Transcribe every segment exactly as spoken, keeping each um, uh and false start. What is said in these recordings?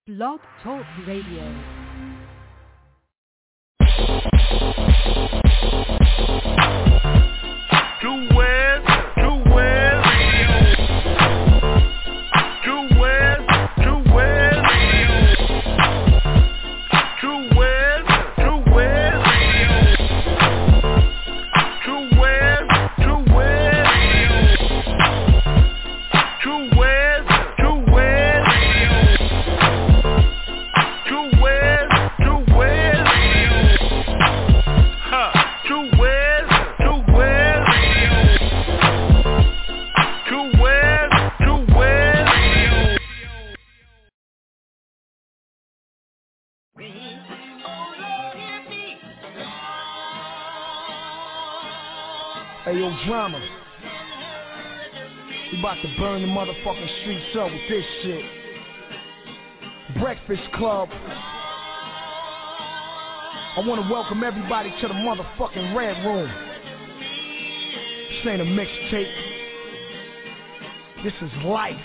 Blog Talk Radio. True West, True West, True West, True West, True West, True West, True West, True West, True West, True West, True West, True West, huh, True West, True West. Hey yo, drama. We about to burn the motherfucking streets up with this shit. Breakfast Club. I want to welcome everybody to the motherfucking Red Room. This ain't a mixtape. This is life.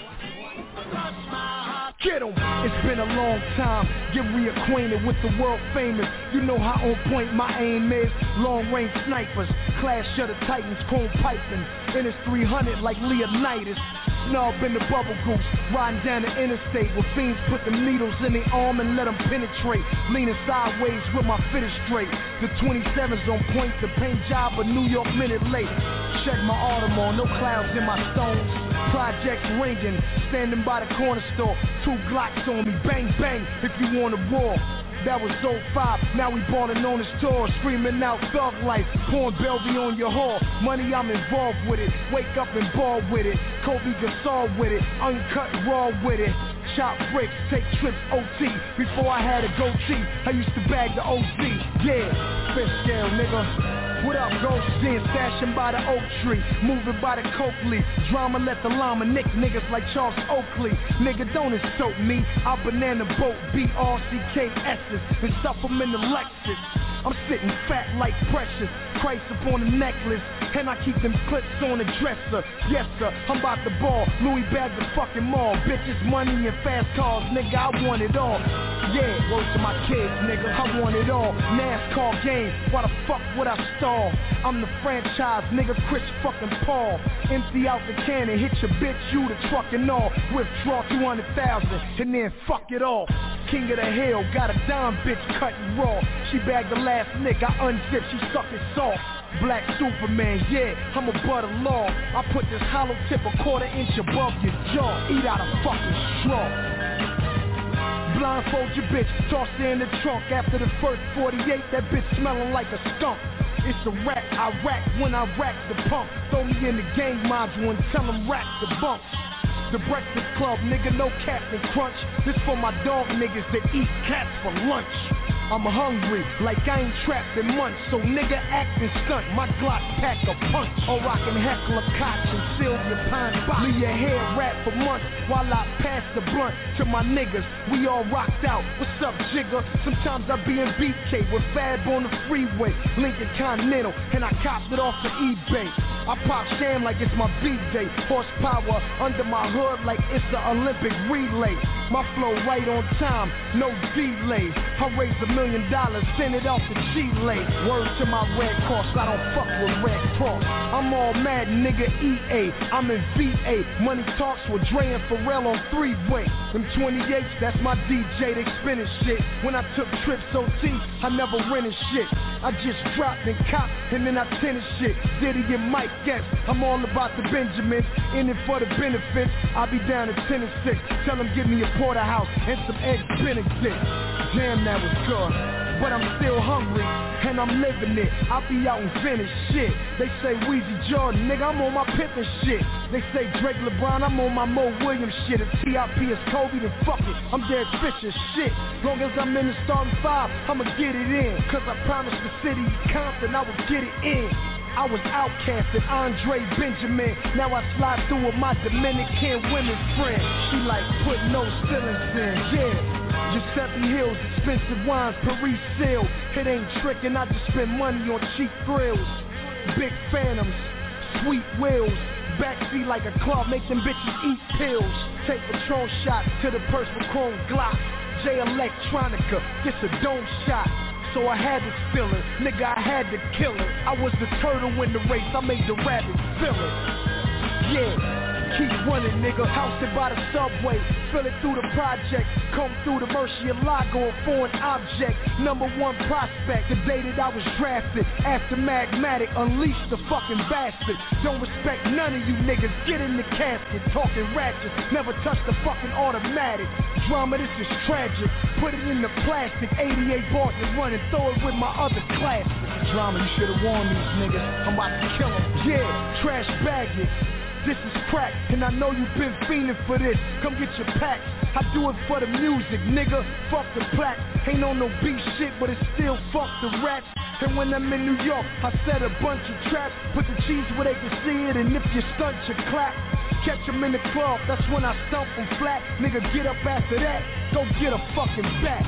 Get 'em. It's been a long time. Get reacquainted with the world famous. You know how on point my aim is. Long range snipers. Clash of the Titans, chrome piping. In his three hundred like Leonidas. Snub in the bubble goose. Riding down the interstate where fiends put them needles in their arm and let them penetrate. Leaning sideways with my fitted straight. The twenty-sevens on point. The paint job a New York minute late. Check my Audemars, no clouds in my stones. Projects ringing, standing by the corner store. Two Glocks on me, bang bang if you want a war. That was oh five, now we ballin' on his tour. Screaming out thug life, pouring Belvy on your whore. Money, I'm involved with it, wake up and ball with it. Kobe Gasol with it, uncut raw with it. Chop bricks, take trips O T. Before I had a goatee, I used to bag the O Z. Yeah, fish scale nigga. What up, ghost den, stashing by the oak tree, moving by the coke leaf. Drama let the llama nick niggas like Charles Oakley. Nigga, don't insult me. I banana boat, B R C K S's, and stuff them in the Lexus. I'm sitting fat like precious, Christ upon the necklace, and I keep them clips on the dresser. Yes sir, I'm about to ball, Louis bags the fucking mall. Bitches, money, and fast cars, nigga, I want it all. Yeah, word to my kids, nigga, I want it all. NASCAR game, why the fuck would I stall? I'm the franchise, nigga, Chris fucking Paul. Empty out the cannon, hit your bitch, you the truck and all. Withdraw two hundred thousand, and then fuck it all. King of the hill, got a dime bitch cutting raw. She bagged the last nigga, I unzipped, she suck it soft. Black Superman, yeah, I'm a butter law. I put this hollow tip a quarter inch above your jaw. Eat out a fucking straw. Blindfold your bitch, toss her in the trunk. After the first forty-eight, that bitch smelling like a skunk. It's a rap, I rap when I rack the pump. Throw me in the gang module and tell them rack the bump. The Breakfast Club, nigga, no Captain Crunch. This for my dog niggas that eat cats for lunch. I'm hungry, like I ain't trapped in months. So nigga act and stunt, my Glock pack a punch. Or I can heckle a Koch and Sylvia Pine box. Leave your hair wrap for months while I pass the blunt to my niggas. We all rocked out, what's up jigger? Sometimes I be in B K with Fab on the freeway. Lincoln Continental, and I copped it off of eBay. I pop sham like it's my B-Day. Horsepower under my hood like it's the Olympic relay. My flow right on time, no delay. I raise a million dollars, send it off to Chile. Word to my Red Cross, I don't fuck with Red Cross. I'm all mad, nigga, E A. I'm in V A. Money talks with Dre and Pharrell on three-way. Them twenty-eights, that's my D J, they spinning shit. When I took trips O T, I never rented shit. I just dropped and copped, and then I tennis shit. Diddy and Mike Guess, I'm all about the Benjamins. In it for the benefits, I'll be down at ten and six. Tell them give me a porterhouse and some eggs Benedict. Damn, that was good, but I'm still hungry, and I'm living it. I'll be out and finish shit. They say Weezy Jordan, nigga, I'm on my pimpin' shit. They say Drake LeBron, I'm on my Mo Williams shit. If T I P is Kobe, then fuck it, I'm Derek Fisher shit. Long as I'm in the starting five, I'ma get it in. Cause I promised the city of Compton I would get it in. I was outcasted, Andre Benjamin. Now I slide through with my Dominican women's friend. She like put no feelings in, yeah. Giuseppe Hills, expensive wines, Paris Seal. It ain't trickin', I just spend money on cheap grills. Big phantoms, sweet wheels. Backseat like a club, make them bitches eat pills. Take patrol shots to the purse with chrome Glock. J Electronica, this a dome shot. So I had this feeling, nigga, I had to kill it. I was the turtle in the race, I made the rabbit feel it. Yeah. Keep running, nigga, housed by the subway. Fill it through the project. Come through the Murcielago, a foreign object. Number one prospect, the day that I was drafted. After Magmatic, unleash the fucking bastard. Don't respect none of you niggas, get in the casket. Talking ratchet, never touch the fucking automatic. Drama, this is tragic. Put it in the plastic, eighty-eight bars and run and throw it with my other class. Drama, you should've warned these niggas, I'm about to kill them. Yeah, trash bag it. This is crack, and I know you've been fiending for this. Come get your packs. I do it for the music, nigga. Fuck the plaque. Ain't on no beef shit, but it's still fuck the rats. And when I'm in New York, I set a bunch of traps. Put the cheese where they can see it, and if you stunt, you clap. Catch them in the club, that's when I stump them flat. Nigga, get up after that, go get a fucking bat.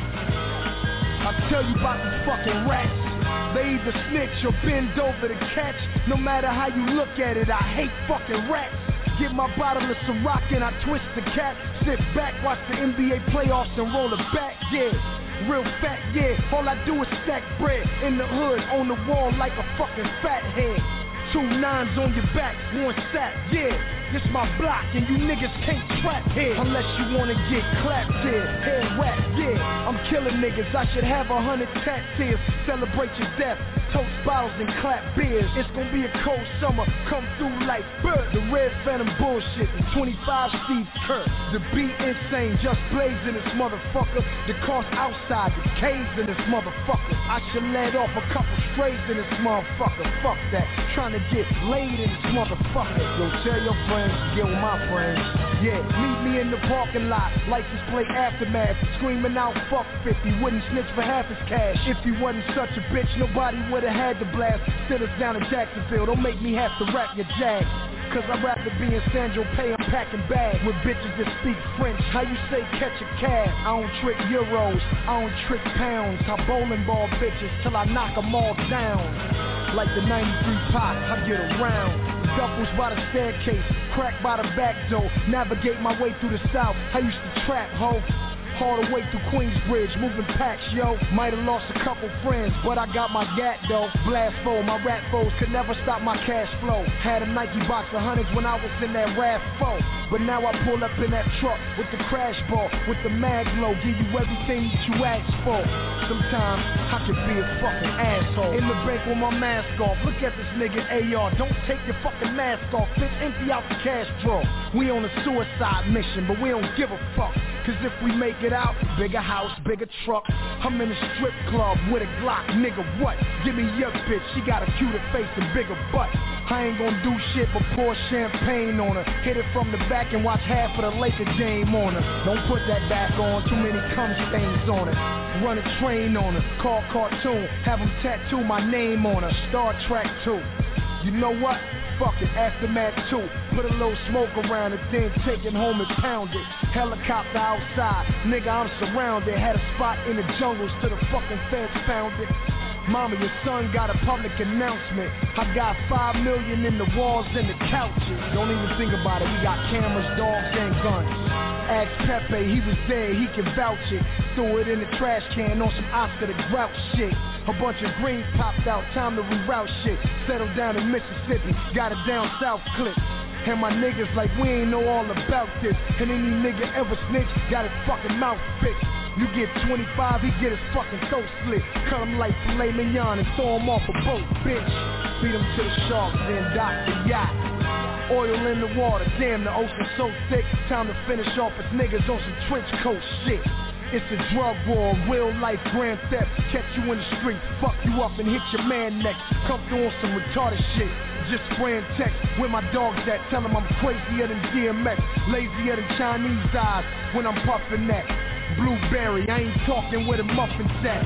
I tell you about these fucking rats. They either snitch or bend over to catch. No matter how you look at it, I hate fucking rats. Get my bottle of Ciroc and I twist the cap. Sit back, watch the N B A playoffs and roll it back, yeah. Real fat, yeah. All I do is stack bread in the hood, on the wall like a fucking fat head. Two nines on your back, one sack, yeah. This my block and you niggas can't trap here unless you wanna get clapped here. Head rap, yeah. I'm killing niggas, I should have a hundred tattoos. Celebrate your death, toast bottles and clap beers. It's gonna be a cold summer, come through like bird. The red phantom bullshit, the twenty-five Steve Kerr. The beat insane, just blazing this motherfucker. The cost outside, the caves in this motherfucker. I should let off a couple strays in this motherfucker. Fuck that, trying to get laid in this motherfucker. Yo, tell your friends, get with my friends. Yeah, meet me in the parking lot, license plate aftermath. Screaming out, fuck fifty, wouldn't snitch for half his cash. If he wasn't such a bitch, nobody would've had the blast. Sit us down in Jacksonville, don't make me have to rap your jag. Cause I'd rather be in San Jose, I'm packing bags with bitches that speak French. How you say catch a cab? I don't trick euros, I don't trick pounds. I bowling ball bitches till I knock them all down. Like the ninety-three pot, I get around. Duffels by the staircase, crack by the back door. Navigate my way through the south, I used to trap, ho. All the way through Queensbridge, moving packs, yo. Might've lost a couple friends, but I got my gat, though. Blast foe, my rat foes could never stop my cash flow. Had a Nike box of hundreds when I was in that R A V four. But now I pull up in that truck with the crash ball, with the mag low, give you everything that you asked for. Sometimes I could be a fucking asshole. In the bank with my mask off, look at this nigga A R. Don't take your fucking mask off, bitch, empty out the cash drawer. We on a suicide mission, but we don't give a fuck. Cause if we make it out, bigger house, bigger truck. I'm in a strip club with a Glock, nigga, what? Give me your bitch, she got a cuter face and bigger butt. I ain't gonna do shit but pour champagne on her. Hit it from the back and watch half of the Laker game on her. Don't put that back on, too many cum stains on it. Run a train on her, call cartoon, have them tattoo my name on her. Star Trek two. You know what? Fuck it, Aftermath two. Put a little smoke around it, then take it home and pound it. Helicopter outside, nigga, I'm surrounded. Had a spot in the jungles till the fucking feds found it. Mama, your son got a public announcement. I got five million in the walls and the couches. Don't even think about it, we got cameras, dogs, and guns. Ask Pepe, he was there, he can vouch it. Threw it in the trash can on some Oscar the Grouch shit. A bunch of greens popped out, time to reroute shit. Settled down in Mississippi, got it down South Cliff. And my niggas like we ain't know all about this. And any nigga ever snitch, got his fucking mouth fixed. You get twenty-five, he get his fucking throat slit. Cut him like filet mignon and throw him off a boat, bitch. Beat him to the sharks, then dock the yacht. Oil in the water, damn the ocean so thick. Time to finish off his niggas on some trench coat shit. It's a drug war, real life grand theft. Catch you in the street, fuck you up and hit your man next. Come through on some retarded shit. Just spraying text, where my dogs at? Tell them I'm crazier than D M X. Lazier than Chinese eyes when I'm puffin' that. Blueberry, I ain't talking where the muffins at.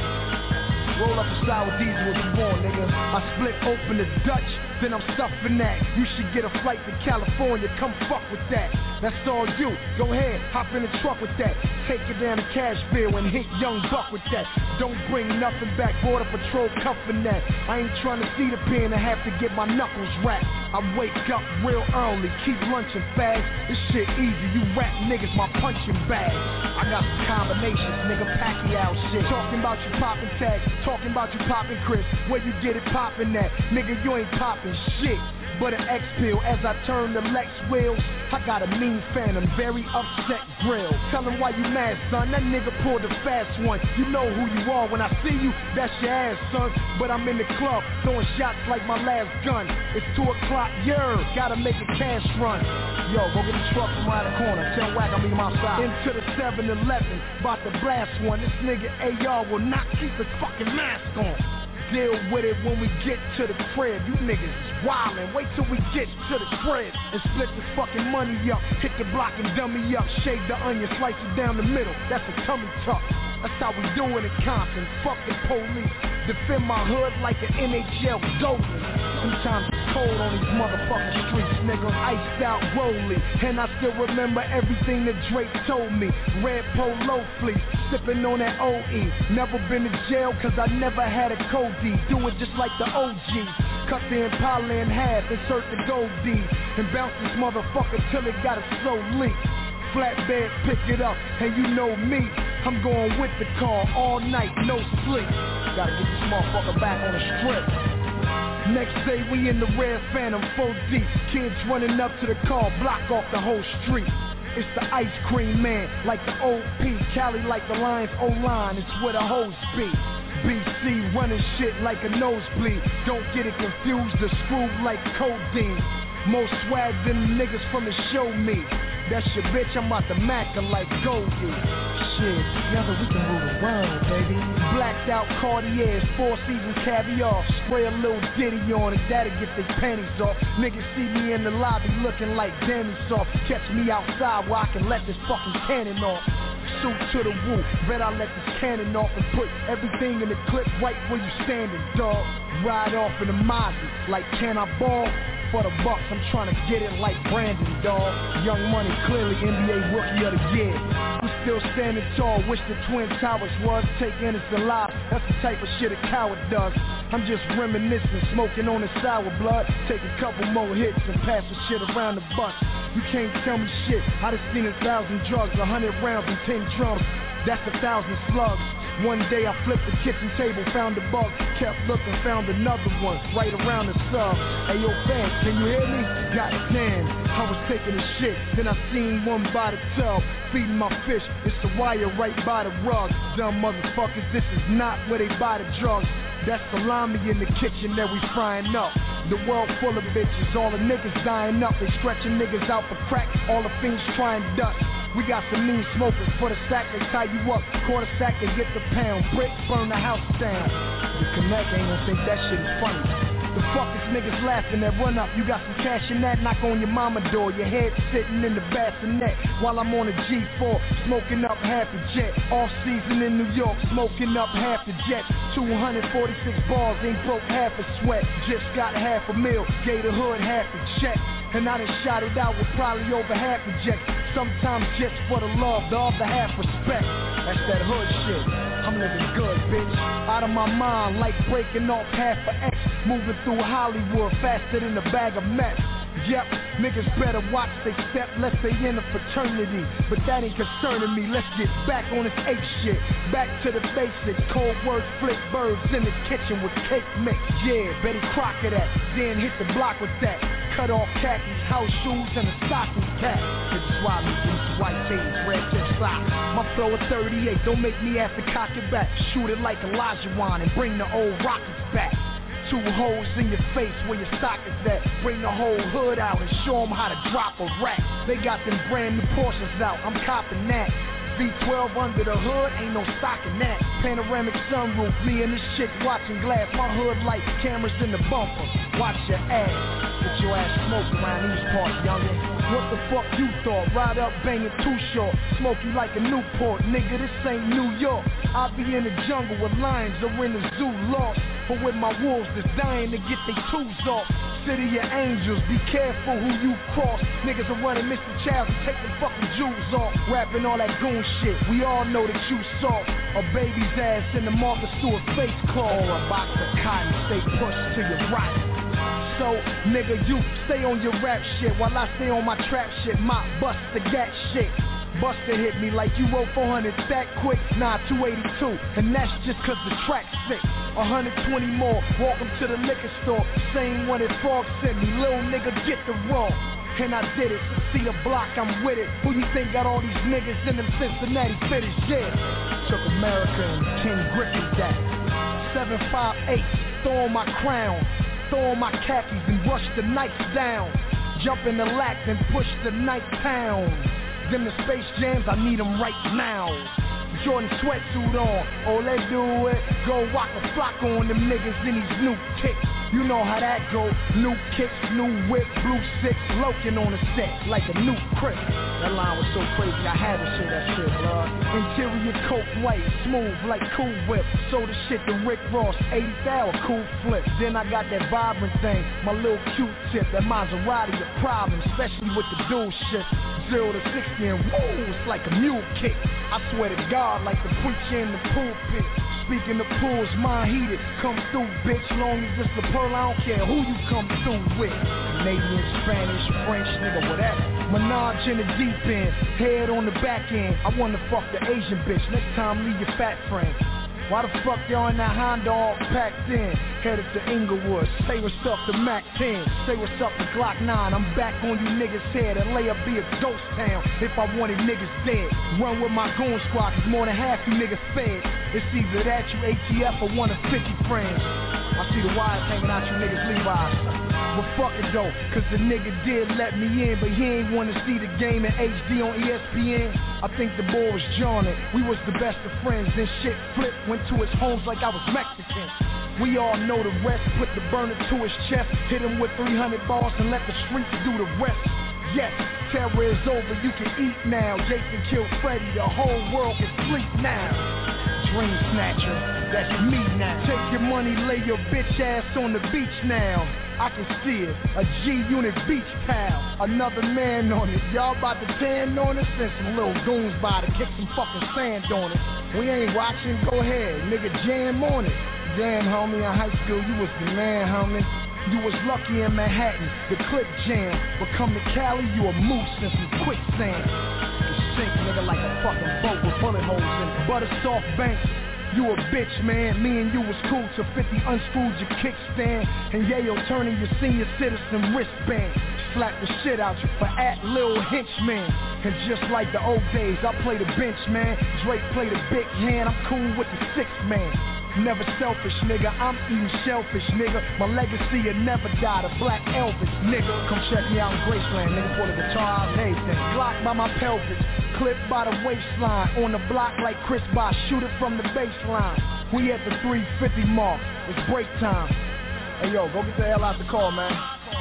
Roll up a sour diesel if you want, nigga. I split open the Dutch, then I'm stuffing that. You should get a flight to California, come fuck with that. That's all you, go ahead, hop in the truck with that. Take it down to Cashville and hit Young Buck with that. Don't bring nothing back, Border Patrol cuffing that. I ain't trying to see the pen and have to get my knuckles wrapped. I wake up real early, keep lunching fast. This shit easy, you rap niggas my punching bag. I got some combinations, nigga, Pacquiao shit. Talking about you popping tags, talking about you popping Chris. Where you get it popping at? Nigga, you ain't popping shit. But an X pill as I turn the Lex wheels. I got a mean phantom, very upset grill. Tell him why you mad, son. That nigga pulled the fast one. You know who you are when I see you. That's your ass, son. But I'm in the club throwing shots like my last gun. It's two o'clock, yeah. Gotta make a cash run. Yo, go get the truck from around the corner. Tell Wack I'll be my side. Into the seven eleven, about to blast one. This nigga A R will not keep his fucking mask on. Deal with it when we get to the crib. You niggas is wildin'. Wait till we get to the crib and split this fucking money up. Hit the block and dummy up. Shave the onion, slice it down the middle. That's a tummy tuck. That's how we do it in Compton. Fuck the police. Defend my hood like an N H L goalie. Sometimes it's cold on these motherfucking streets, nigga. Iced out rolly. And I still remember everything that Drake told me. Red polo fleece, sipping on that O E. Never been to jail cause I never had a code D. Do it just like the O Gs. Cut the Impala in half, insert the gold D. And bounce this motherfucker till it got a slow leak. Flatbed, pick it up, and you know me. I'm going with the car all night, no sleep. Gotta get this motherfucker back on the strip. Next day we in the red Phantom, four deep. Kids running up to the car, block off the whole street. It's the ice cream man, like the O P. Cali like the Lions O-line, it's where the hoes be. B C running shit like a nosebleed. Don't get it confused, the screw like codeine. More swag than the niggas from the show me. That's your bitch, I'm out the Macca like Goldie. Shit, together we can rule the world, baby. Blacked out Cartiers, Four Seasons caviar. Spray a little ditty on it, that'll get their panties off. Niggas see me in the lobby looking like Danny Soft. Catch me outside where I can let this fucking cannon off. Shoot to the woo, bet I let this cannon off and put everything in the clip right where you standing, dog. Ride off in the Mozzie, like can I ball? For the bucks, I'm trying to get it like Brandon, dog. Young Money, clearly N B A Rookie of the Year. I'm still standing tall, wish the Twin Towers was. Take innocent lives, that's the type of shit a coward does. I'm just reminiscing, smoking on the sour blood. Take a couple more hits and pass the shit around the bus. You can't tell me shit, I done seen a thousand drugs, a hundred rounds and ten drums. That's a thousand slugs. One day I flipped the kitchen table, found a bug, kept looking, found another one, right around the sub. Hey yo fam, can you hear me? Goddamn, I was taking a shit, then I seen one by the tub, feeding my fish, it's the wire right by the rug. Dumb motherfuckers, this is not where they buy the drugs. That's salami in the kitchen that we frying up. The world full of bitches, all the niggas dying up. They stretching niggas out for crack, all the fiends trying dust. We got some mean smokers for the sack, they tie you up. Quarter sack, they get the pound. Brick, burn the house down. The connect ain't gonna think that shit is funny. The fuck is niggas laughing at run up? You got some cash in that, knock on your mama door. Your head sitting in the bassinet while I'm on a G four, smoking up half a jet. Off season in New York, smoking up half the jet. two hundred forty-six bars, ain't broke half a sweat. Just got half a mil, gave the hood half a check. And I done shot it out with probably over half a jet. Sometimes just for the love, the other half respect. That's that hood shit. I'm living good, bitch. Out of my mind, like breaking off half a X. Moving through Hollywood faster than a bag of meth. Yep, niggas better watch they step, lest they in a fraternity. But that ain't concerning me, let's get back on this ape shit. Back to the basics, cold words, flip birds in the kitchen with cake mix. Yeah, Betty Crocker that, then hit the block with that. Cut off khakis, house shoes, and a stocking cap. This is why me boots, white tees, red tip socks. My flow is thirty-eight, don't make me have to cock it back. Shoot it like Elijah Wan and bring the old rockets back. Two holes in your face where your sockets at. Bring the whole hood out and show them how to drop a rack. They got them brand new Porsches out, I'm copping that. V twelve under the hood, ain't no stocking that. Panoramic sunroof, me and this chick watching glass. My hood light, cameras in the bumper. Watch your ass. Get your ass smoked around these parts, youngin'. What the fuck you thought? Ride up, banging too short. Smoke you like a Newport, nigga, this ain't New York. I be in the jungle with lions or in the zoo lost. But with my wolves that's dying to get their tools off. City of angels, be careful who you cross. Niggas are running Mister Childs and take the fucking jewels off. Rapping all that goon shit, we all know that you soft. A baby's ass in the Martha Stewart face claw. Or a box of cotton, stay pushed till you're rotten. So, nigga, you stay on your rap shit while I stay on my trap shit. My bust the gat shit. Buster hit me like you wrote four hundred that quick. Nah, two eighty-two, and that's just cause the track's sick. one hundred twenty more, welcome to the liquor store. Same one that Frog sent me, little nigga get the raw. And I did it, see the block, I'm with it. Who you think got all these niggas in them Cincinnati fitters? Yeah, took America and King Griffin that. seven five eight, throw on my crown, throw on my khakis and rush the nights down. Jump in the lack and push the night pound. Them the Space Jams, I need them right now. Jordan sweatsuit on, oh let's do it. Go walk a flock on them niggas in these new kicks. You know how that go. New kicks, new whip, blue six, Loken on the set like a new crib. That line was so crazy, I had to say that shit, blood. Interior coke white, smooth like Cool Whip. Sold the shit to Rick Ross, eighty thousand, cool flip. Then I got that vibrant thing, my little Q-tip. That Maserati a problem, especially with the dual shift. Zero to sixty and woo, it's like a mule kick. I swear to God, like the preacher in the pulpit. Speaking of pools, mind heated, come through, bitch. Long as it's the pearl, I don't care who you come through with. Canadian, Spanish, French, nigga, whatever. Menage in the deep end, head on the back end. I wanna fuck the Asian bitch, next time leave your fat friend. Why the fuck y'all in that Honda all packed in? Headed to Inglewood, say what's up to Mac ten. Say what's up to Glock nine, I'm back on you niggas' head. L A be a ghost town if I wanted niggas dead. Run with my goon squad, cause more than half you niggas fed. It's either that you A T F or one of fifty friends. I see the wires hanging out you niggas Levi's. But fuck it though, cause the nigga did let me in, but he ain't wanna see the game in H D on E S P N. I think the boy was jawning, we was the best of friends. Then shit flipped, went to his homes like I was Mexican. We all know the rest, put the burner to his chest. Hit him with three hundred bars and let the streets do the rest. Yes, terror is over, you can eat now. Jason killed Freddy, the whole world can sleep now. Dream snatcher, that's me now. Take your money, lay your bitch ass on the beach now. I can see it, a G-Unit beach pal. Another man on it, y'all about to tan on it. Send some little goons by to kick some fucking sand on it. We ain't watching, go ahead, nigga jam on it. Damn homie, in high school you was the man homie. You was lucky in Manhattan, the clip jam. But come to Cali, you a moose in some quicksand. You sink nigga like a fucking boat with bullet holes in it. Butter soft banks. You a bitch, man, me and you was cool till fifty unscrewed your kickstand. And Yayo turning your senior citizen wristband. Slap the shit out you for at Lil Henchman. And just like the old days, I play the bench, man. Drake play the big hand, I'm cool with the six man. Never selfish, nigga, I'm eating shellfish, nigga. My legacy will never die, the Black Elvis, nigga. Come check me out in Graceland, nigga, for the guitar and everything. Glock by my pelvis, clip by the waistline. On the block like Chris Bosh, shoot it from the baseline. We at the three fifty mark, it's break time. Hey yo, go get the hell out the car, man.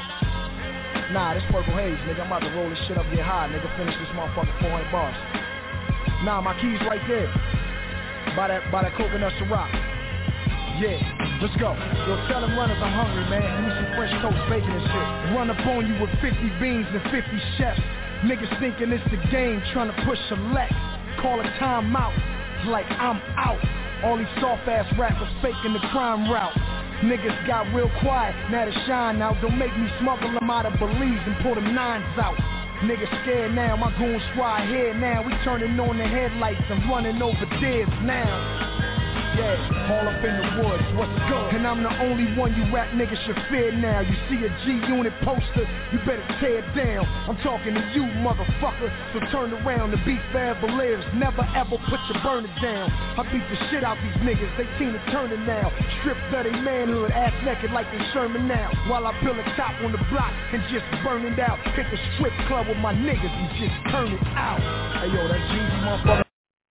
Nah, this Purple Haze, nigga, I'm about to roll this shit up, get high, nigga. Finish this motherfucker four hundred bars. Nah, my keys right there. By that, by that coconut Ciroc. Yeah, let's go. Yo, tell them runners I'm hungry, man. Give me some fresh toast, bacon and shit. Run up on you with fifty beans and fifty chefs. Niggas thinking it's the game, trying to push select. Call a timeout, like I'm out. All these soft-ass rappers faking the crime route. Niggas got real quiet, now they shine now. Don't make me smuggle them out of Belize and pull them nines out. Niggas scared now, my goon squad here now. We turning on the headlights and running over deads now. Yeah, all up in the woods, what's good? And I'm the only one you rap niggas should fear now. You see a G-Unit poster, you better tear it down. I'm talking to you, motherfucker, so turn around. The beat forever lives, never ever put your burner down. I beat the shit out these niggas, they seem to turn it now. Stripped of their manhood, ass naked like they Sherman now. While I build a top on the block and just burn it out. Hit the strip club with my niggas and just turn it out. Hey yo, that's Jeezy, motherfucker.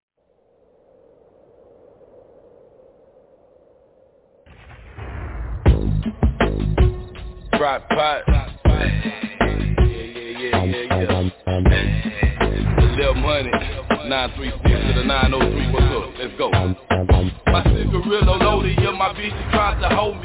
Rock pot. Yeah, yeah, yeah, yeah, yeah. Lil Money, nine three six to the nine oh three, what's up? Let's go. My cigarillo loaded, yeah, my bitch is trying to hold me. I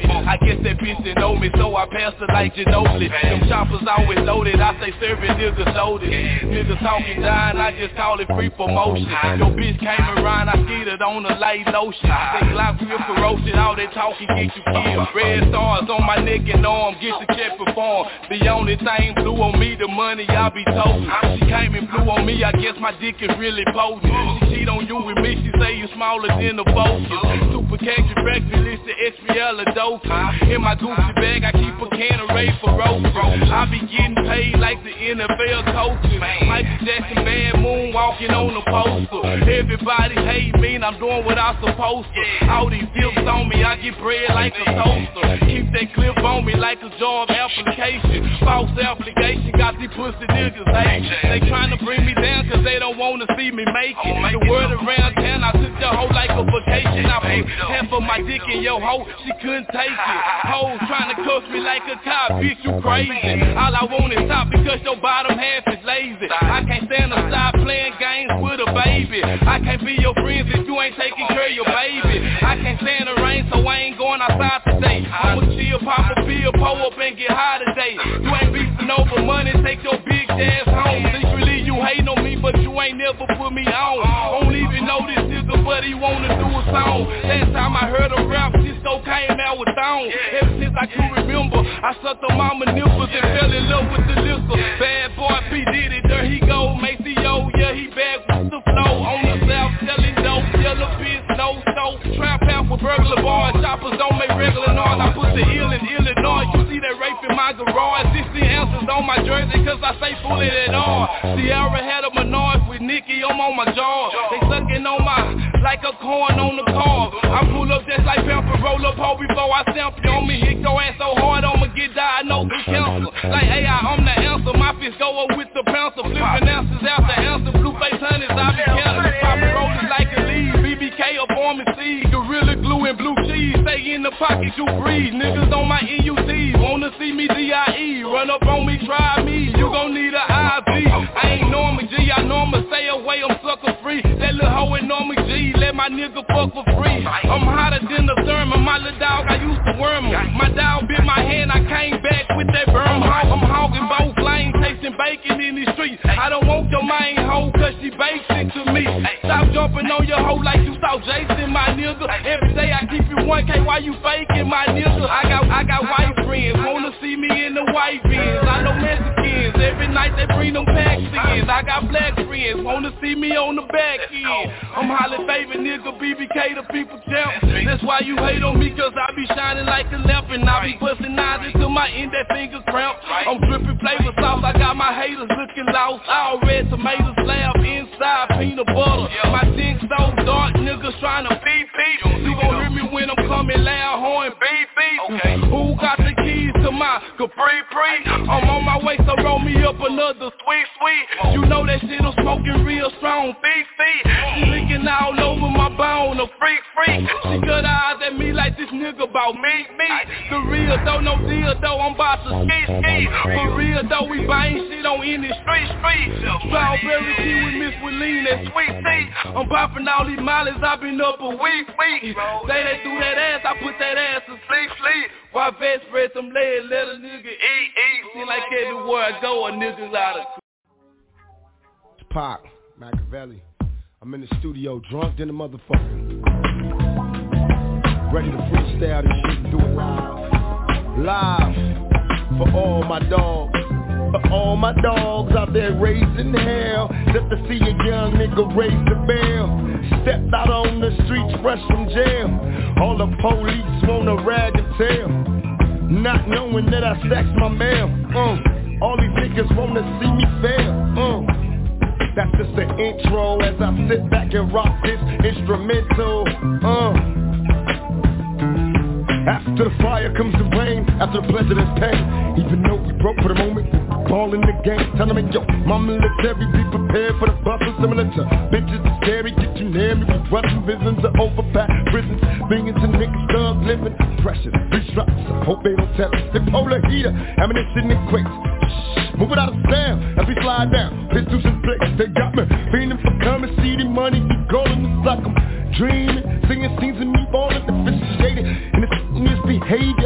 guess that bitch didn't know me, so I passed her like Ginobili. Them choppers always loaded, I say serving niggas loaded. Niggas talking dying, I just call it free promotion. Your bitch came around, I skeeted on the light lotion. They Glock real ferocious, all that talking get you killed. Red stars on my neck and arm, get the check performed. The only thing blue on me, the money I be told. She came and blew on me, I guess my dick is really potent. She cheat on you with me, she say you smaller than the focus. Super catch your breakfast, it's the X P L of dope. In my Gucci bag, I keep a can of Ray for roasting. I be getting paid like the N F L coaches. Michael Jackson, Bad Moon, walking on the poster. Everybody hate me and I'm doing what I'm supposed to. All these gifts on me, I get bread like a toaster. Keep that clip on me like a job application. False application, got these pussy niggas hate. They tryna bring me down cause they don't wanna see me make it. The word around town, I took your hoe like a vacation. I put half of my dick in your hoe, she couldn't take it. Hoes tryna cuff me like a cop, bitch you crazy. All I want is top because your bottom half is lazy. I can't stand aside playing games with a baby. I can't be your friends if you ain't taking care of your baby. I can't stand the rain so I ain't going outside today. I'ma chill, pop a pill, pull up and get high today. You ain't beefing over money, take your big ass home. Secretly you hating on me but you ain't never put me on. Don't even know this nigga but he wanna do a song. Last time I heard a rap, Cisco came out with thong. Ever since I can remember, I sucked on mama nipples and fell in love with the liquor. Bad boy P Diddy, there he go, Maceo, yeah he back with the flow. On the south selling dope, yellow bitch, no soap. Trap out for burglar bars, choppers don't make regular noise. I put the ill in Illinois, you see that rape in my garage. Sixteen ounces on my jersey cause I say fully at all. Sierra had a Menard with Nicky, I'm on my jaw. They sucking on my, like a corn on the car. I pull up just like Pamper, roll up hole before I stamp you on me. Hit your ass so hard, I'ma get diagnosed with cancer. Like A I, I'm the answer, my fist go up with the bouncer. Flipping ounces after answer, blue face hunters, I be counting. Papa rollers like a lead, B B K up on me seed. Gorilla glue and blue cheese, stay in the pocket, you breathe. Niggas on my N U T, wanna see me D I E. Run up on me, try me, you gon' need a I V. I ain't Norma G, I know I'ma stay away, I'm sucker free. That little hoe in Norma G, let my nigga fuck for free. I'm hotter than the thermal, my little dog, I used to worm him. My dog bit my hand, I came back with that burn. I'm hogging both lanes, tasting bacon in the street. I don't want your main hoe, cause she basic to me. Stop jumping on your hoe like you saw Jason, my nigga. Every day I keep you one K, why you faking, my nigga? I got I got white friends, wanna see me in the white bins. I know Mexicans, every night they bring them packs in. I got black friends, wanna see me on the back end. I'm hollering baby nigga, B B K the people champ. That's why you hate on me, cause I be shining like a lamp. And I be busting eyes into my index fingers cramp. I'm dripping flavor sauce, I got my haters looking lost. All red tomatoes slab inside peanut butter. My dick so dark, niggas trying to beat people. You gon' hear me when I'm coming loud, horn, beat beat. Okay. Who got the keys to my Capri Pre? I'm on my way, so roll me up another sweet sweet. You know that shit I'm smoking real strong, beef feet. She licking all over my bone, a freak freak. She cut her eyes at me like this nigga bout me, me. The real though, no deal though, I'm about to ski ski. For real though, we buying shit on any street street. Strawberry tea with Miss Willeen and Sweet Tea. I'm popping all these mileage, I've been up a week, week. Say they do that ass, I put that ass to sleep, sleep. Why vet spread some lead, let a nigga eat, eat. Seem like everywhere I go, a nigga's out of. It's Pac, Machiavelli. I'm in the studio, drunk than a motherfucker. Ready to freestyle this shit and do it live. Live for all my dogs. For all my dogs out there raising hell. Just to see a young nigga raise the bell. Stepped out on the streets fresh from jail. All the police wanna rag and tell. Not knowing that I stacked my mail. uh. All these niggas wanna see me fail. uh. That's just the intro as I sit back and rock this instrumental. uh. After the fire comes the rain, after the pleasure there's pain. Even though we broke for the moment, ball in the game. Tell them, yo, my military, be prepared for the buffer. Similar to bitches is scary, get you near me. We rushing visions of overpacked prisons. Millions of niggas stuck living pressure. Three straps, I hope they don't tell us. They polar heater, ammunition and quakes. Shh, move it out of sound, as we slide down. Pistols in place, they got me feeling for coming. See the money, be golden to suck 'em. Dreaming, singing scenes of me falling, officiated in this misbehavior.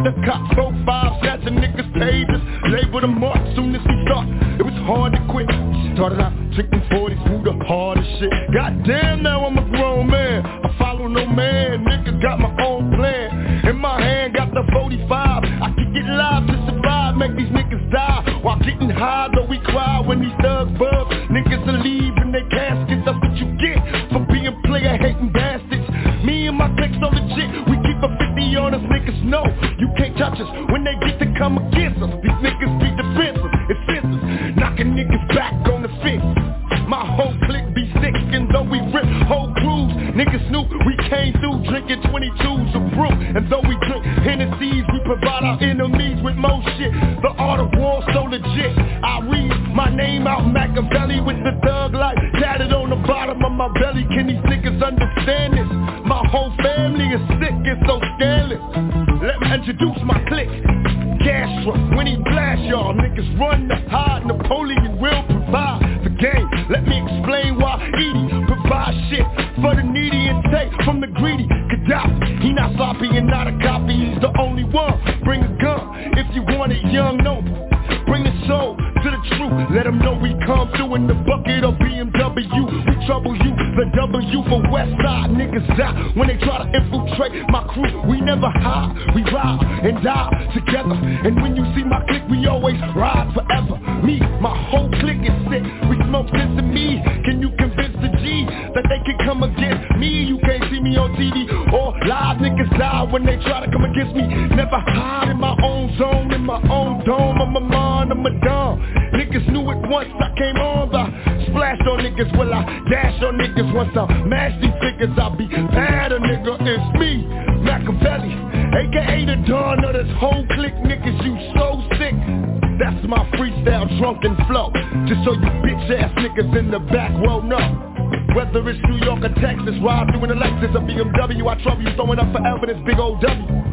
the cops, four, five, snatching niggas' pages. Label them up soon as we start. It was hard to quit. Started out drinking forties, through the hardest shit. Goddamn, now I'm a grown man. I follow no man, nigga got my own plan. In my hand, got the forty-five. I can get live to survive, make these niggas die. While getting high, though we cry when these thugs bug. Niggas will leave in their caskets, that's what you get for being player-hating bastards. Me and my clique so legit, we keep a fifty on us, niggas know you can't touch us when they get to come against us. These niggas be defensive, it's senseless, knocking niggas back on the fence. My whole clique be sick, and though we rip whole crews, niggas knew we came through drinking twenty-twos of brew. And though we drink Hennessy's, we provide our enemies with more shit. The art of war so legit. I read my name out Machiavelli with the thug life tatted on the bottom of my belly. Can these niggas understand this? My whole family is sick and so scandalous. Let me introduce my clique. Castro, when he blast y'all, niggas run the hide. Napoleon will provide the game. Let me explain why Edie provides shit for the needy and take from the greedy. Gaddafi, he not sloppy and not a copy. He's the only one. Bring a gun if you want it, young noble. Bring the soul to the truth. Let them know we come through in the bucket of B M W. We trouble you, the W for West Side. Niggas die when they try to infiltrate my crew. We never hide, we ride and die together. And when you see my clique, we always ride forever. Me, my whole clique is sick. We smoke sense of me. Can you convince the G that they can come against me? You can't see me on T V or live. Niggas die when they try to come against me. Never hide in my own zone, in my own dome. I'm a mind, I'm a dumb. Niggas knew it once I came on. I splashed on niggas, well I dash on niggas. Once I mash these figures, I'll be bad a nigga. It's me, Machiavelli, aka the dawn of this whole clique. Niggas, you so sick. That's my freestyle drunken flow. Just so you bitch ass niggas in the back row know. Whether it's New York or Texas, ride through in a Lexus, a B M W, I trouble you, throwing up forever this big old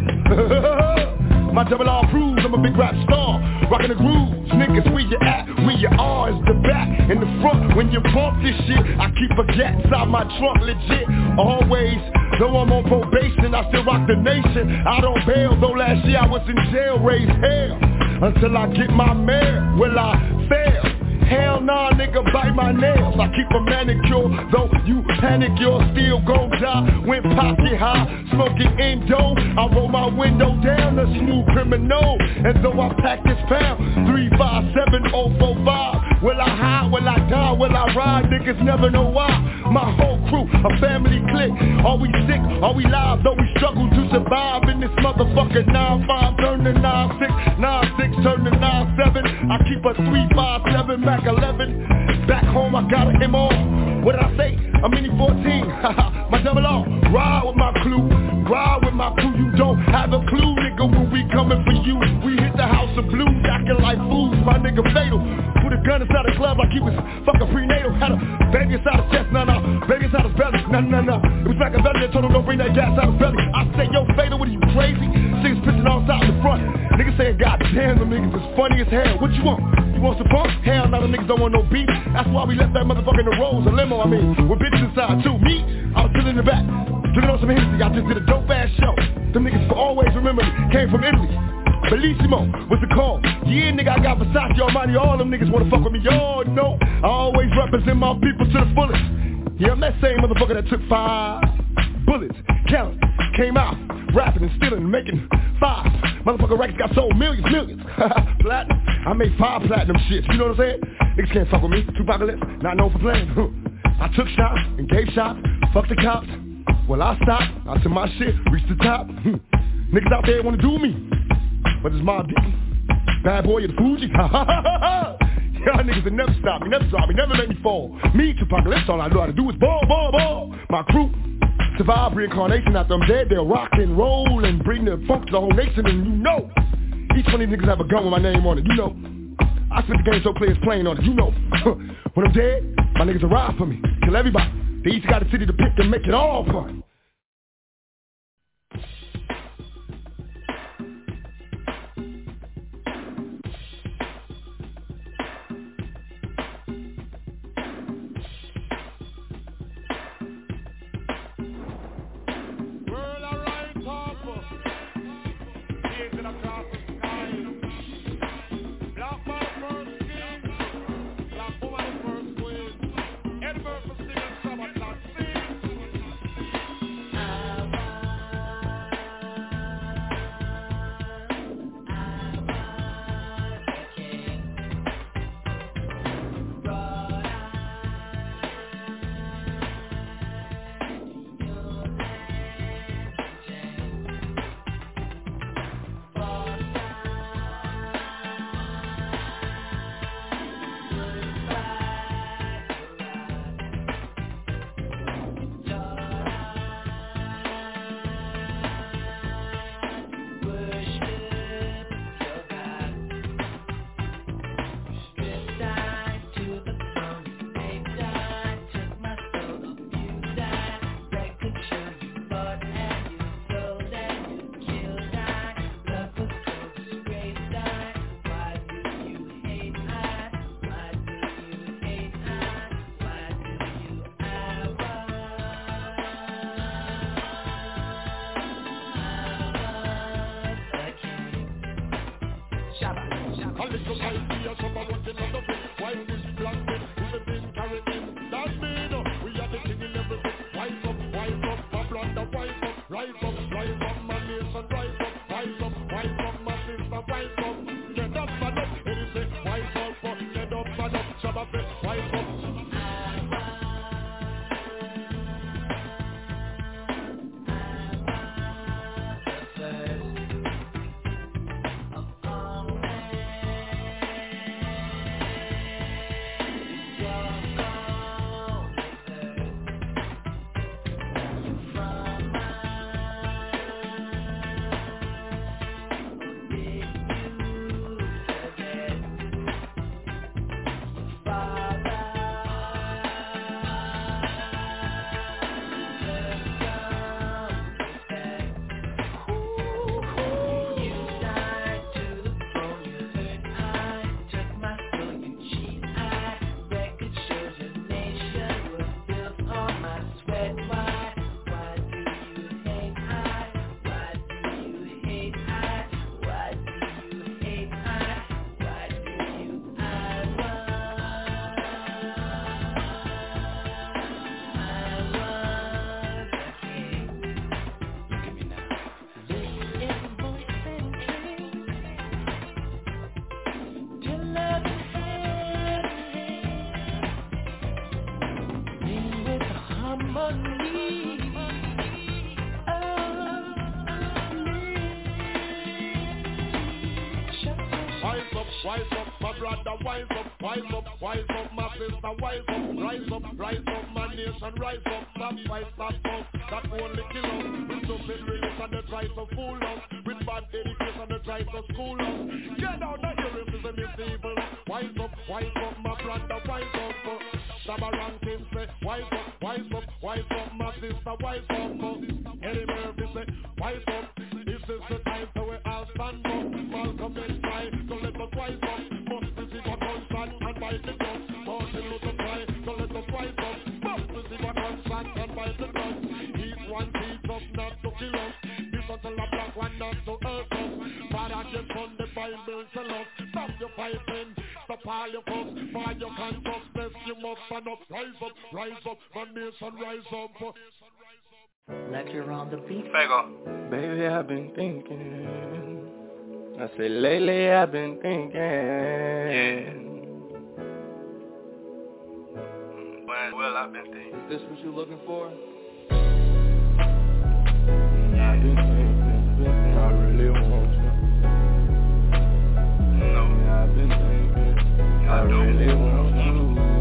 W. My double R proves I'm a big rap star, rockin' the grooves. Niggas, where you at, where you are is the back and the front. When you bump this shit, I keep a gat inside my trunk, legit. Always, though I'm on probation, I still rock the nation. I don't bail, though last year I was in jail, raised hell. Until I get my mare, will I fail? Hell nah, nigga, bite my nails. I keep a manicure, though you panic, you're still gon' die. When pocket high, smoking endo, I roll my window down, a smooth criminal. And though I pack this pound, three five seven oh four five. Will I hide, will I die, will I ride? Niggas never know why. My whole crew, a family clique. Are we sick, are we live, though we struggle to survive in this motherfucker. Nine five turn to nine six, nine six turn to nine seven. I keep a three five seven Mac eleven. Back home I got an M R. What did I say? A mini fourteen. My double R. Ride with my crew. Ride with my crew. You don't have a clue, nigga, when we coming for you. We hit the house of blues, acting like fools. My nigga fatal. Put a gun inside the club like he was fucking prenatal. Had a baby inside his chest, nah nah. Baby inside his belly, nah nah nah. It was back in belly that told him don't bring that gas out of belly. I say, yo, fatal, what are you crazy? Six pitching all sides the front. Niggas saying, God damn, them niggas is funny as hell. What you want? You want some funk? Hell no, the niggas don't want no beef. That's why we left that motherfucker in the rolls, a limo, I mean, with bitches inside too. Me, I was sitting in the back, drinking on some Hennessy. I just did a dope ass show. Them niggas for always remember me, came from Italy. Bellissimo was the call. Yeah, nigga, I got Versace, Armani, all them niggas wanna fuck with me. Y'all know I always represent my people to the fullest. Yeah, I'm that same motherfucker that took five bullets, counting, came out, rapping and stealing and making five. Motherfucker records got sold millions, millions. Platinum, I made five platinum shits, you know what I'm saying? Niggas can't fuck with me, Tupacalypse, not known for playing. I took shots and gave shots, fuck the cops. Well, I stopped, I took my shit, reached the top. Niggas out there wanna do me, but it's my dick. Bad boy of the Fuji. Y'all niggas will never stop me, never stop me, never let me fall. Me, Tupacalypse, all I know how to do is ball, ball, ball. My crew, survive reincarnation after I'm dead. They'll rock and roll and bring the funk to the whole nation. And you know, each one of these niggas have a gun with my name on it. You know, I spit the game so players playing on it. You know, when I'm dead, my niggas will ride for me, kill everybody. They each got a city to pick and make it all fun. World alright, Papa. Here's it A little idea, some are wanting another bit. Why this black man, who's a big carry him? That's me, no, we are the king in everything. Wise up, wise up, my brother, wise up. Rise up, rise up, my nation, rise up. Rise up, rise up, my sister, rise up. Get up, man up, it is a wise up. Get up, man up, Shabba fit, wise up. Wise up, my brother, wise up, wise up, wise up, my sister, wise up, rise up, rise up, my nation, rise up, stop fight, stop up, that only kill us, with stupid religion and they try to fool us, with bad education they try to school us, get out of here if it's a evil, wise up, wise up, my brother, wise up, Shabba Rankin say, wise up, wise up, wise up, my sister, wise up, Eddie Murphy say, wise up, this is the time so we all stand up, Malcolm and try, so let us wise up, must receive a contract and buy the gun, Martin Luther try, so let us wise up, must receive a contract and buy the gun, each one teach us not to kill us, this until a black one not to hurt us, Father just on the Bible tell us, stop your fighting, stop all your fuss, for your consciousness you must stand up, rise up, rise up, my nation rise up. Lecture on the beat. Fago. Baby, I've been thinking. I said lately I've been thinking. Yeah. Well, I've been thinking. Is this what you're looking for? Yeah. I've been thinking. I really want you. No. Yeah, I've been thinking. I, I really want you.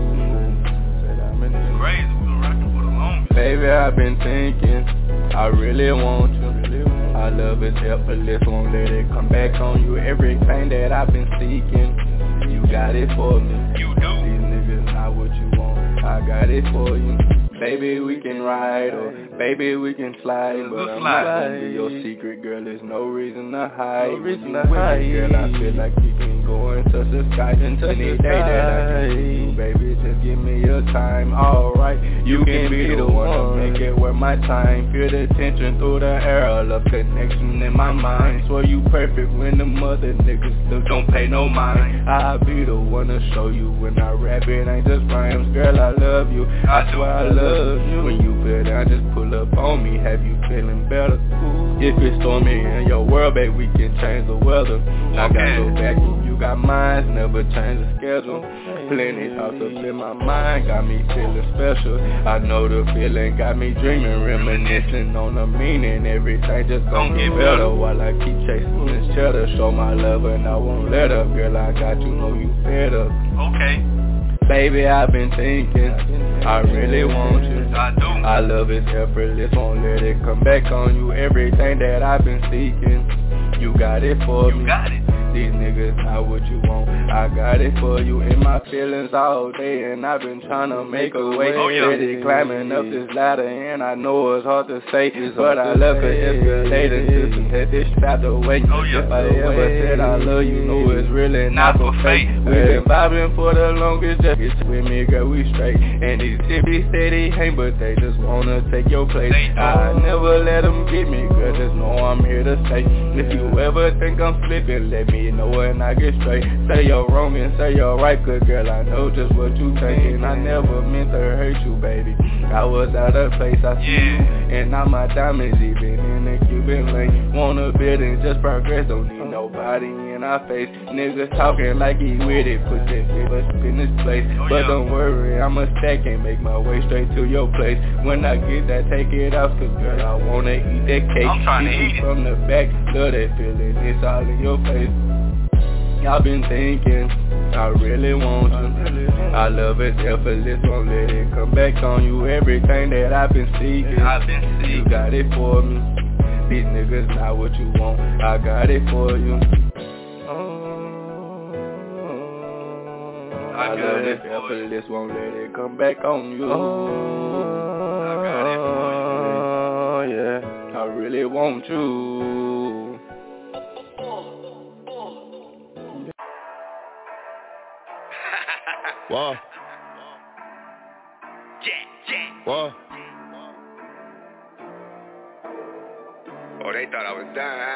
Said I've been thinking. Crazy. We've been rocking for the longest. Baby, I've been thinking. I really want you. Our love is effortless, won't let it come back on you. Everything that I've been seeking, you got it for me. You do. These niggas not what you want, I got it for you. Baby, we can ride, or baby, we can slide, but I'm not gonna be your secret, girl. There's no reason to hide. No reason to hide, girl. I feel like you can go and touch the sky and touch any day that I can see you, baby. Just give me your time, alright. You can be the one to make it worth my time. Feel the tension through the air, I love connection in my mind. Swear you perfect when the mother niggas look, don't pay no mind. I'll be the one to show you when I rap it ain't just rhymes, girl. I love you. I swear I love. You. When you feel down, just pull up on me. Have you feeling better? Ooh. If it's stormy in your world, babe, we can change the weather. I got your back and you got mine. Never change the schedule. Plenty thoughts up in my mind, got me feeling special. I know the feeling got me dreaming, reminiscing on the meaning. Everything just gon' get better while I keep chasing this cheddar. Show my love and I won't let up. Girl, I got you, know you fed up. Okay. Baby, I've been thinking, I really want you. I do. I love is effortless, won't let it come back on you. Everything that I've been seeking, you got it for you me. You got it. These niggas not what you want, I got it for you. In my feelings all day, and I've been trying to make a way. Oh, yeah. Steady climbing up this ladder, and I know it's hard to say, but I love her escalator system, that this out the way. Oh, yeah. If I ever said I love you, know it's really not for fake. We been vibing for the longest, just get with me, girl, we straight. And these cities say they hate, but they just wanna take your place. I never let them get me, girl, just know I'm here to stay. If you ever think I'm flipping, let me you know when I get straight. Say you're wrong and say you're right, good girl, I know just what you thinking. I never meant to hurt you, baby. I was out of place, I see you, and now my diamonds even in the Cuban lane. Wanna build and just progress, don't need nobody in our face. Niggas talking like he with it, put that shit up in this place. But don't worry, I'm a stack and make my way straight to your place. When I get that, take it off, cause girl, I wanna eat that cake. I'm trying to eat it from the back, love that feeling, it's all in your face. I've been thinking, I really want you. I love it effortless, won't let it come back on you. Everything that I've been seeking, I've been seeking. You got it for me. These niggas not what you want, I got it for you. Oh, I love it effortless, won't let it come back on you. Oh, I got it for you. Yeah, I really want you. Whoa. Whoa. Oh, they thought I was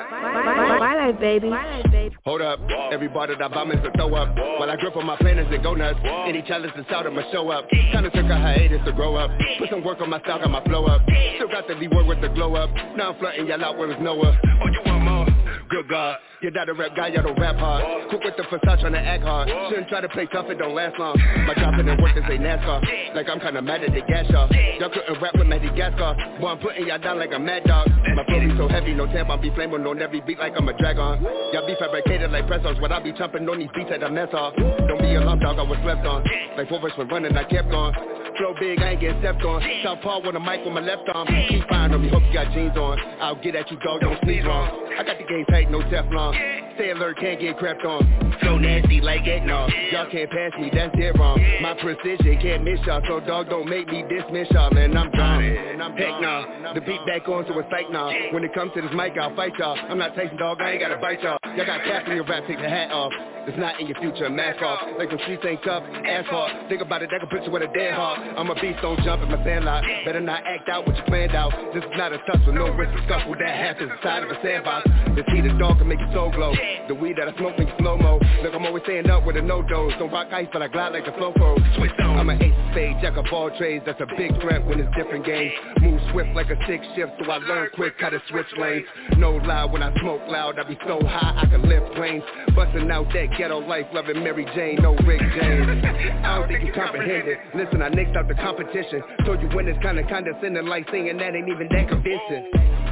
done. Twilight, baby. baby. Hold up, everybody that vomits to throw up. While I grip on my planners and go nuts. Any challenge that's out, I'ma show up. Kinda took a hiatus to grow up. Put some work on my style, got my flow up. Still got the lead word with the glow up. Now I'm flirting y'all out where it's Noah. Oh, you want more? Good God. You're not a rap guy, y'all don't rap hard. Quick with the facade trying to act hard. Shouldn't try to play tough, it don't last long. My dropping and work is a NASCAR. Like I'm kinda mad at the gas y'all. Y'all couldn't rap with Madagascar. Boy, I'm putting y'all down like a mad dog. My flow be so heavy, no tampon be flaming on every beat like I'm a dragon. Y'all be fabricated like press-ups, but I be jumping on these beats at a mess off. Don't be alarmed, dog, I was slept on. Like four verse when running, I kept on. Flow big, I ain't getting stepped on. Southpaw with a mic with my left arm. Keep firing on me, hope you got jeans on. I'll get at you, dog, don't sneeze wrong. I got the game tight, no Teflon. Stay alert, can't get crept on. So nasty like eggnog. Y'all can't pass me, that's dead wrong. My precision can't miss y'all, so dog don't make me dismiss y'all, man. I'm gone. Heck nah, the beat back on, so it's like nah. When it comes to this mic, I'll fight y'all. I'm not Tyson, dog, I ain't gotta bite y'all. Y'all got cap in your rap, take the hat off. It's not in your future, mask off. Like them streets ain't tough, asphalt. Think about it, that can put you with a dead heart. I'm a beast, don't jump in my sandlot. Better not act out what you planned out. This is not a tussle, no risk of scuffle. That happens inside of a sandbox. This heat is dark can make your soul glow. The weed that I smoke makes slow-mo. Look, I'm always staying up with a no-dose. Don't rock ice, but I glide like a flow-fo. I'm an ace of spades, jack of all trades. That's a big threat when it's different games. Move swift like a six shift, so I learn quick how to switch lanes. No lie, when I smoke loud, I be so high I can lift planes. Busting out that ghetto life, loving Mary Jane, no Rick James. I don't think you comprehend it. Listen, I nixed out the competition. Told you when it's kinda condescending, like singing that ain't even that convincing.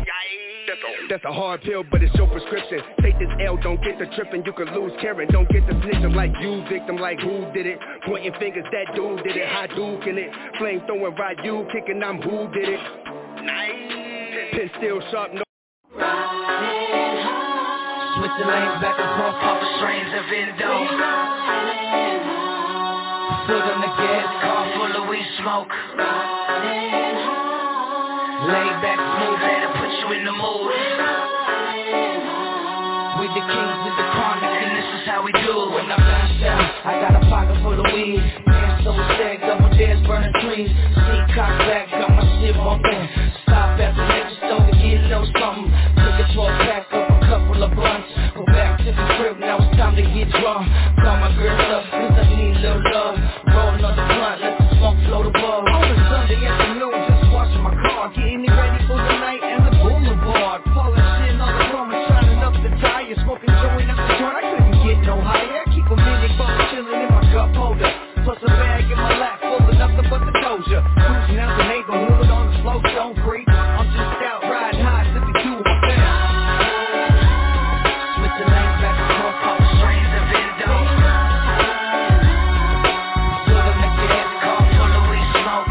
That's a, that's a hard pill, but it's your prescription. Take this L, don't get the tripping, you could lose Karen. Don't get the snitching like you, victim like who did it. Pointing fingers, that dude did it, high duke in it. Flame throwing, ride you, kicking, I'm who did it. Nice. Pin still sharp, no. Switch the lanes back and forth, pop strains of Indo. Foot on the gas, car full of weed smoke. Laid back, smooth, that'll put you in the mood. We the kings of the chronic, and this is how we do it. When I'm down south, I got a pocket full of weed. Man, so stacked, double dares, burning trees. Sneak cock back, got my shit bumping. Stop at the liquor store to get a little something. Took a twelve pack up a couple of blunts. Go back to the crib, now it's time to get drunk. Call my girl up, cause I need a little love. Roll another blunt, let the smoke float above. On a Sunday afternoon, just washing my car, getting me ready for the night and the boulevard. Polishing all the chrome and shining up the tires. Smoking joint up the joint, I couldn't get no higher. Keep a mini ball chilling in my cup holder. Plus a bag in my lap full of nothing but the doja. Cruising out the neighborhood on the slope, don't creep. I'm just out riding high, sipping two of my fam. Switch the lanes back and forth, pop strains of Indo. Put on the gas, car full of weed smoke.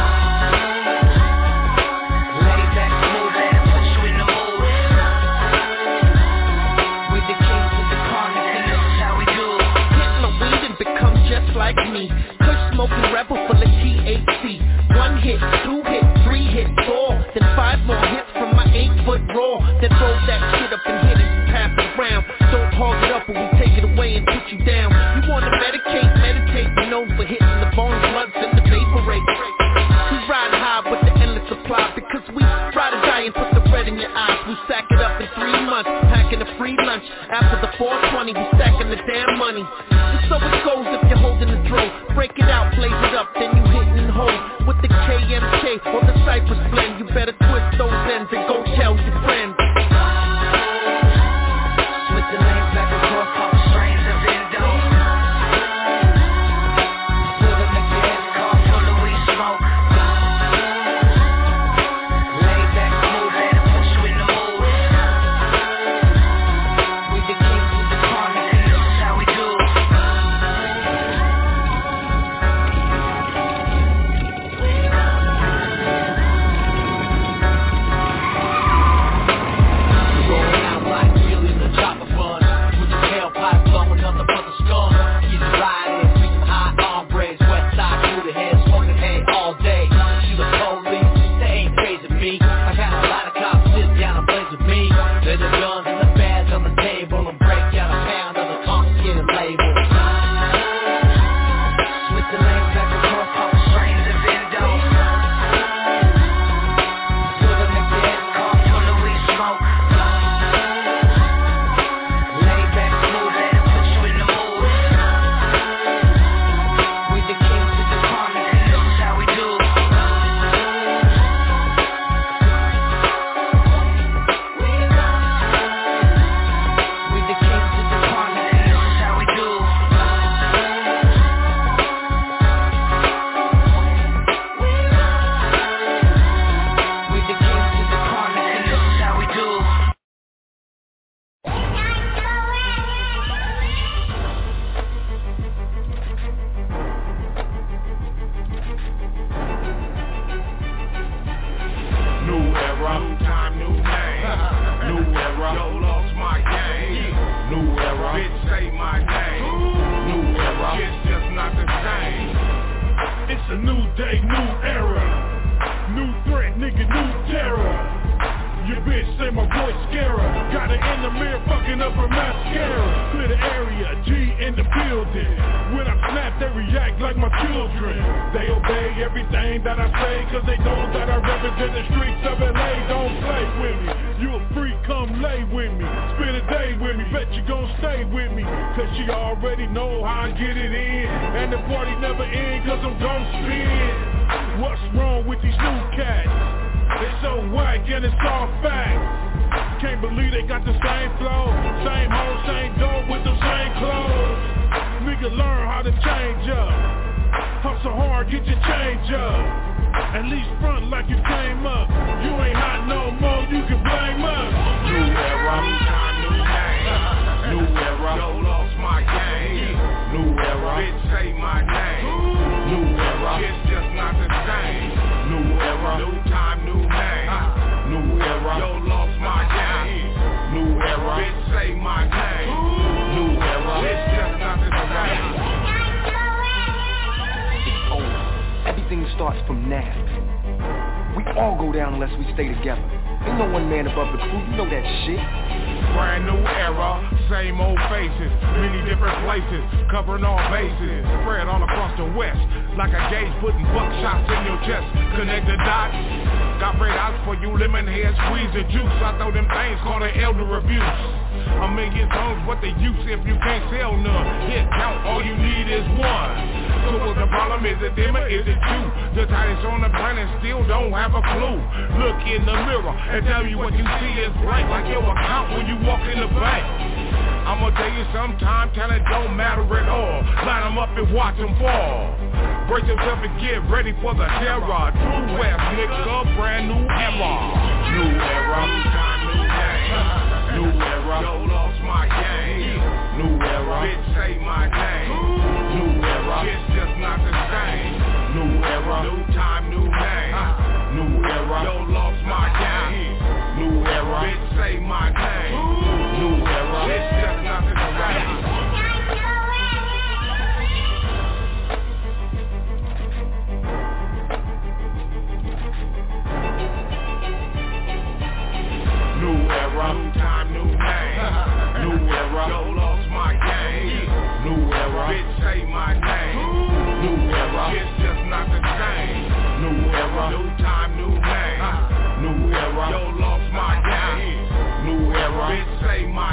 Lay back, smooth, that'll put you in the mood. We the kings of the chronic, and this is how we do it. Hit my weed and become just like me. Kush smoking rebel full of T H C. One hit, two hit, three hit, four. Then five more hits from my eight foot raw. Then throw that shit up and hit it, pass it around. Don't hog it up or we take it away and put you down. You wanna medicate, meditate. We're known for hitting the bones, bloods, and the vapor rate. We ride high with the endless supply because we ride or die and put the red in your eyes. We sack it up in three months, pack taking a free lunch. After the four twenty, we stacking the damn money. And so it goes if you're holding the dro. Break it out, blaze it up, then you hit and hold. With the K M K or the Cypress blend, you better twist those ends and go tell your friends. With the lanes back across all the strains of Indo. Fill them in your head, car full of weed smoke. Lay back, smooth, let it put you in the mood. We the kings of the corner, and this is how we do. Bitch, say my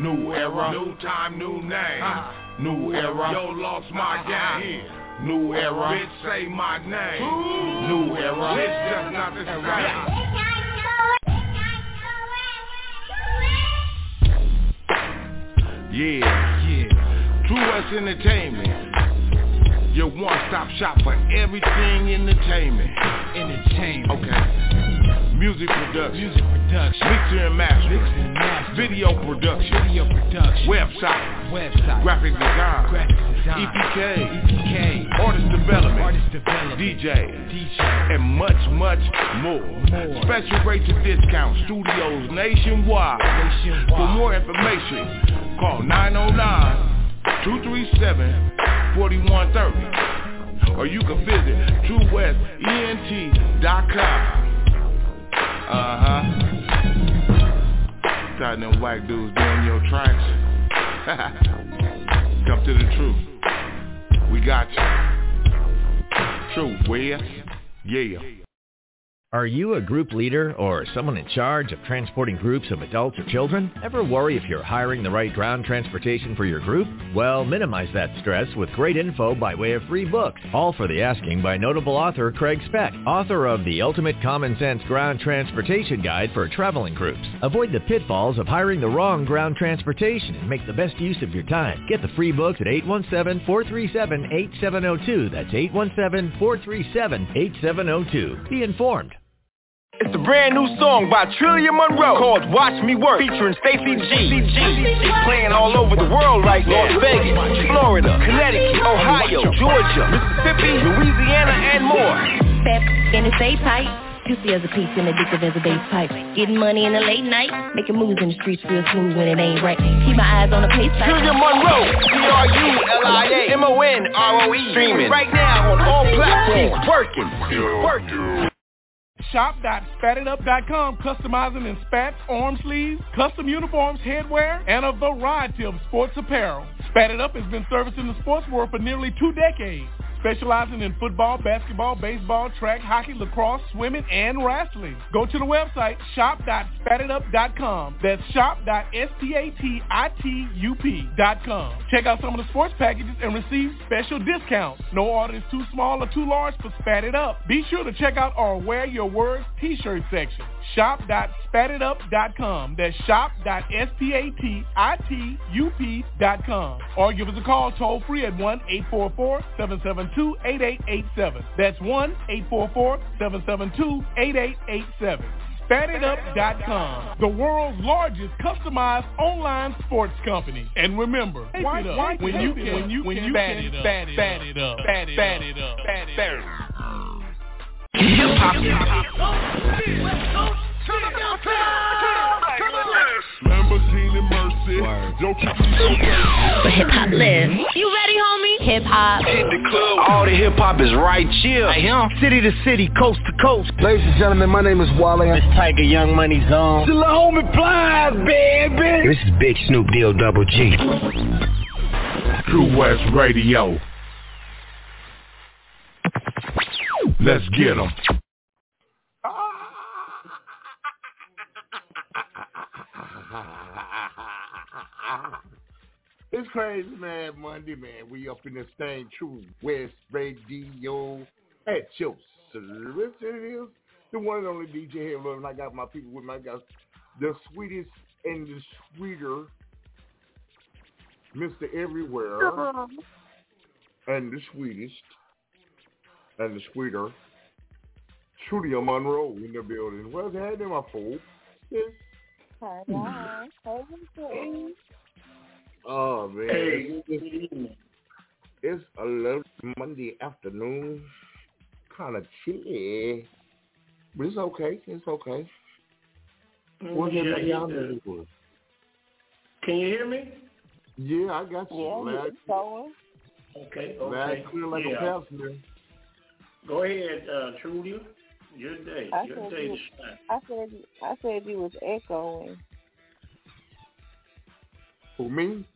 New era, new time, new name. Uh, new era, yo lost my game. New era, bitch say my name. Ooh. New era, bitch just not the same. Yeah, yeah. True West Entertainment. Your one-stop shop for everything entertainment. Entertainment. Okay. Music production. Music production. Mixer and mastering. Mixer and mastering. Video production. Video production. Website. Website. Graphic design. Graphic design. E P K. E P K. Artist development. Artist development. D J. D J. And much, much more. more. Special rates and discounts. Studios nationwide. Nationwide. For more information, call nine oh nine, two three seven, four one three zero. Or you can visit true west ent dot com. Uh-huh. Tired them white dudes doing your tracks. Come to the truth. We got you. True West. Yeah. Are you a group leader or someone in charge of transporting groups of adults or children? Ever worry if you're hiring the right ground transportation for your group? Well, minimize that stress with great info by way of free books, all for the asking by notable author Craig Speck, author of The Ultimate Common Sense Ground Transportation Guide for Traveling Groups. Avoid the pitfalls of hiring the wrong ground transportation and make the best use of your time. Get the free books at eight one seven, four three seven, eight seven zero two. That's eight one seven, four three seven, eight seven zero two. Be informed. It's a brand new song by Trillia Monroe called Watch Me Work, featuring Stacey G. She's playing all over the world right now. Las Vegas, Florida, Connecticut, Ohio, Georgia, Mississippi, Louisiana, and more. Fat and it stay tight. Juicy as a piece and addictive as a bass pipe. Getting money in the late night, making moves in the streets real smooth when it ain't right. Keep my eyes on the pace. Trillia Monroe, T R U L I A M O N R O E. Streaming right now on all platforms. Working, working. shop dot spat it up dot com, customizing in spats, arm sleeves, custom uniforms, headwear, and a variety of sports apparel. Spat It Up has been servicing the sports world for nearly two decades, specializing in football, basketball, baseball, track, hockey, lacrosse, swimming, and wrestling. Go to the website shop dot spat it up dot com. That's shop dot spat it up dot com. Check out some of the sports packages and receive special discounts. No order is too small or too large for Spat It Up. Be sure to check out our Wear Your Words t-shirt section. shop dot spat it up dot com. That's shop dot spat it up dot com. Or give us a call toll free at one eight four four, seven seven two, eight eight eight seven. That's one eight four four, seven seven two, eight eight eight seven. spat it up dot com, the world's largest customized online sports company. And remember, why, it up. Why when you can, when you when you spat it up, spat it up, spat it up, spat it up, spat it up. Lamborghini Mercy, don't keep me so crazy. But hip hop lives. You ready, homie? Hip hop. Hit the club. All the hip hop is right here. I am. City to city, coast to coast. Ladies and gentlemen, my name is Wally. It's Tiger Young Money Zone. It's the homie Plies, baby. This is Big Snoop Deal Double G. True West Radio. Let's get 'em. It's Crazy Mad Monday, man. We up in this thing, True West Radio. At your service, it is the one and only D J here, and I got my people with me. I got the sweetest and the sweeter Mister Everywhere, and the sweetest and the sweeter Trillia Monroe in the building. What's happening, my folks? Yes. Hi, Oh man, hey. It's a little Monday afternoon, kind of chilly, but it's okay. It's okay. What's yeah, everybody out yeah. there doing? Can you hear me? Yeah, I got you. Yeah, Loud, it's going. Okay, okay. Loud, clear like yeah. a passenger. Go ahead, uh, Trudy. Your day. I Your said day you, to shine. I said I said you was echoing. Who, me?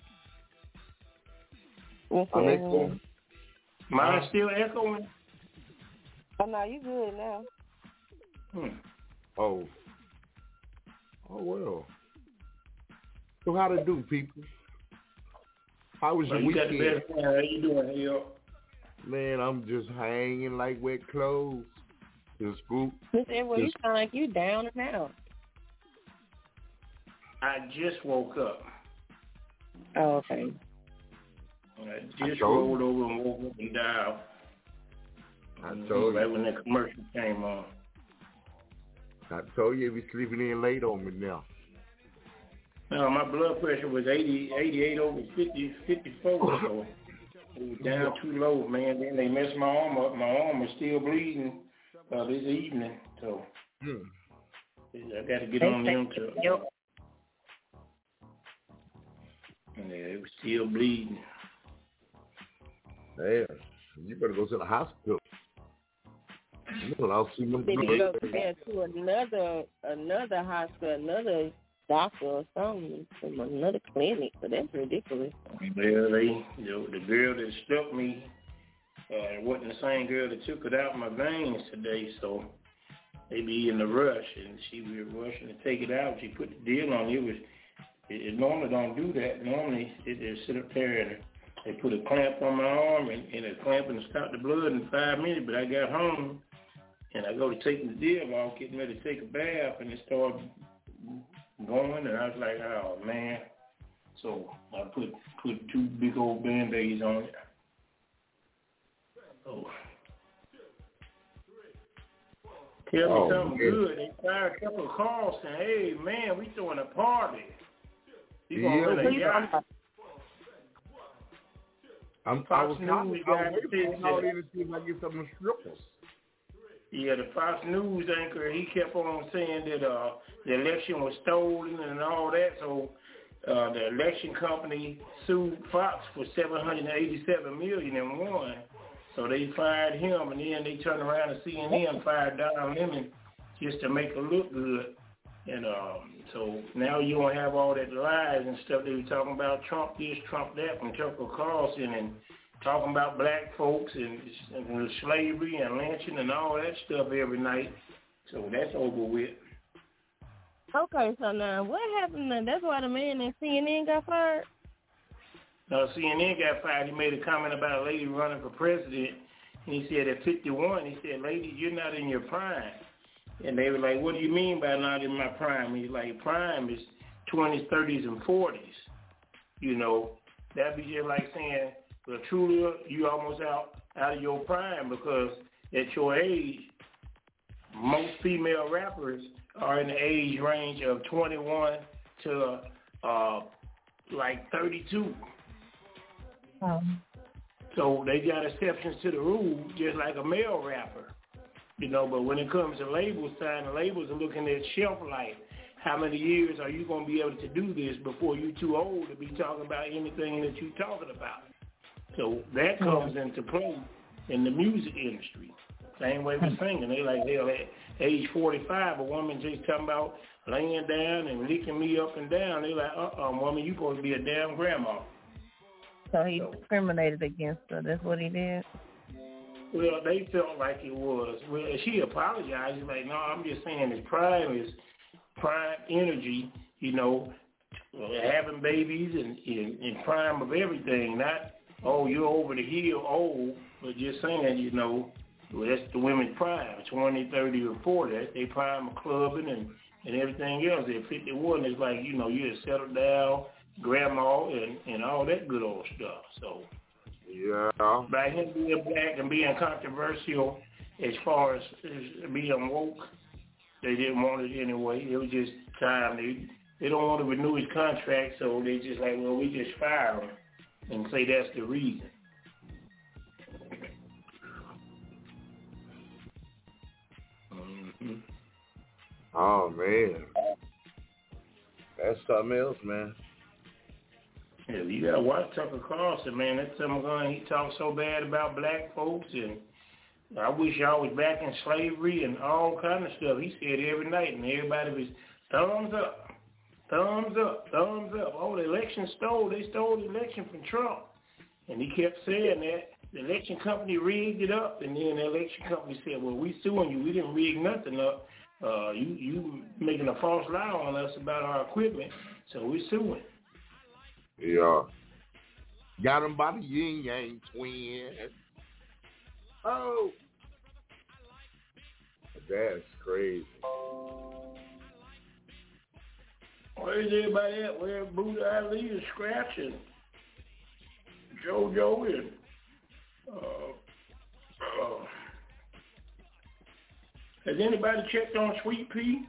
Yes, I'm echoing. Mine still echoing? Oh, no, you good now. Hmm. Oh. Oh, well. So how to do, people? How was well, your you weekend? Got the best man. How you doing, yo? Man, I'm just hanging like wet clothes. Just group. Miss Edward, you sound like you down and out. I just woke up. Oh, okay. I just I rolled over and woke up and dialed. I told right you. when that commercial came on. I told you you be sleeping in late on me now. No, my blood pressure was eighty, eighty-eight over fifty, fifty-four, so it was down too low, man. Then they messed my arm up. My arm is still bleeding uh, this evening, so hmm. I got to get on them to. Yep. Yeah, it was still bleeding. Damn, you better go to the hospital. You I'll see them. Maybe go there to another another hospital, another doctor or something from another clinic. So that's ridiculous. Well, they, the, the girl that stuck me, uh, it wasn't the same girl that took it out of my veins today. So they be in the rush, and she was rushing to take it out. She put the deal on it. It was it, it normally don't do that. Normally it just sit up there and they put a clamp on my arm and, and a clamp and stop the blood in five minutes. But I got home and I go to take the deal off, getting ready to take a bath, and it started going, and I was like, oh man. So I put put two big old Band-Aids on it. Oh. Tell me oh, something man. good. They fired a couple of calls saying, hey man, we throwing a party. You gonna Yeah, rent a yacht? I'm, I Fox was News talking guy I was waiting said for all that- anything I get some strippers. Yeah, the Fox News anchor, he kept on saying that uh, the election was stolen and all that, so uh, the election company sued Fox for seven hundred eighty-seven million dollars and won. So they fired him, and then they turned around and C N N fired Don Lemon just to make it look good. And um, so now you don't have all that lies and stuff they were talking about, Trump this, Trump that, from Tucker Carlson, and talking about black folks and, and slavery and lynching and all that stuff every night. So that's over with. Okay, so now what happened? Now? That's why the man at C N N got fired? Now, C N N got fired. He made a comment about a lady running for president. And he said at fifty-one, he said, lady, you're not in your prime. And they were like, what do you mean by not in my prime? He's like, prime is twenties, thirties, and forties. You know, that'd be just like saying, well, truly, you almost out, out of your prime because at your age, most female rappers are in the age range of twenty-one to uh, like thirty-two. Um. So they got exceptions to the rule, just like a male rapper. You know, but when it comes to labels, signing labels are looking at shelf life. How many years are you going to be able to do this before you're too old to be talking about anything that you're talking about? So that comes into play in the music industry. Same way with singing. They like, hell, at age forty-five, a woman just talking about laying down and licking me up and down. They like, uh-uh, woman, you supposed to be a damn grandma. So he discriminated against her. That's what he did? Well, they felt like it was. Well, she apologized. She's like, no, I'm just saying his prime is prime energy, you know, having babies and in prime of everything. Not, oh, you're over the hill old, but just saying, you know, well, that's the women's prime, twenty, thirty, or forty. That's their prime of clubbing and, and everything else. At fifty-one, it's like, you know, you're settled down, grandma, and, and all that good old stuff. So, yeah. by him being black and being controversial as far as, as being woke, they didn't want it anyway. It was just time. They they don't want to renew his contract, so they just like, well, we just fire him and say that's the reason. Mm-hmm. Oh, man. That's something else, man. Yeah, you gotta watch Tucker Carlson, man. That time going, he talks so bad about black folks, and I wish y'all was back in slavery and all kind of stuff. He said every night, and everybody was thumbs up, thumbs up, thumbs up. Oh, the election stole. They stole the election from Trump, and he kept saying that. The election company rigged it up, and then the election company said, well, we suing you. We didn't rig nothing up. Uh, you you making a false lie on us about our equipment, so we're suing. Yeah. Got him by the yin yang twin. Oh. That's crazy. Where's everybody at? Where Buddha Ali is scratching? JoJo and uh, uh, has anybody checked on Sweet Pea?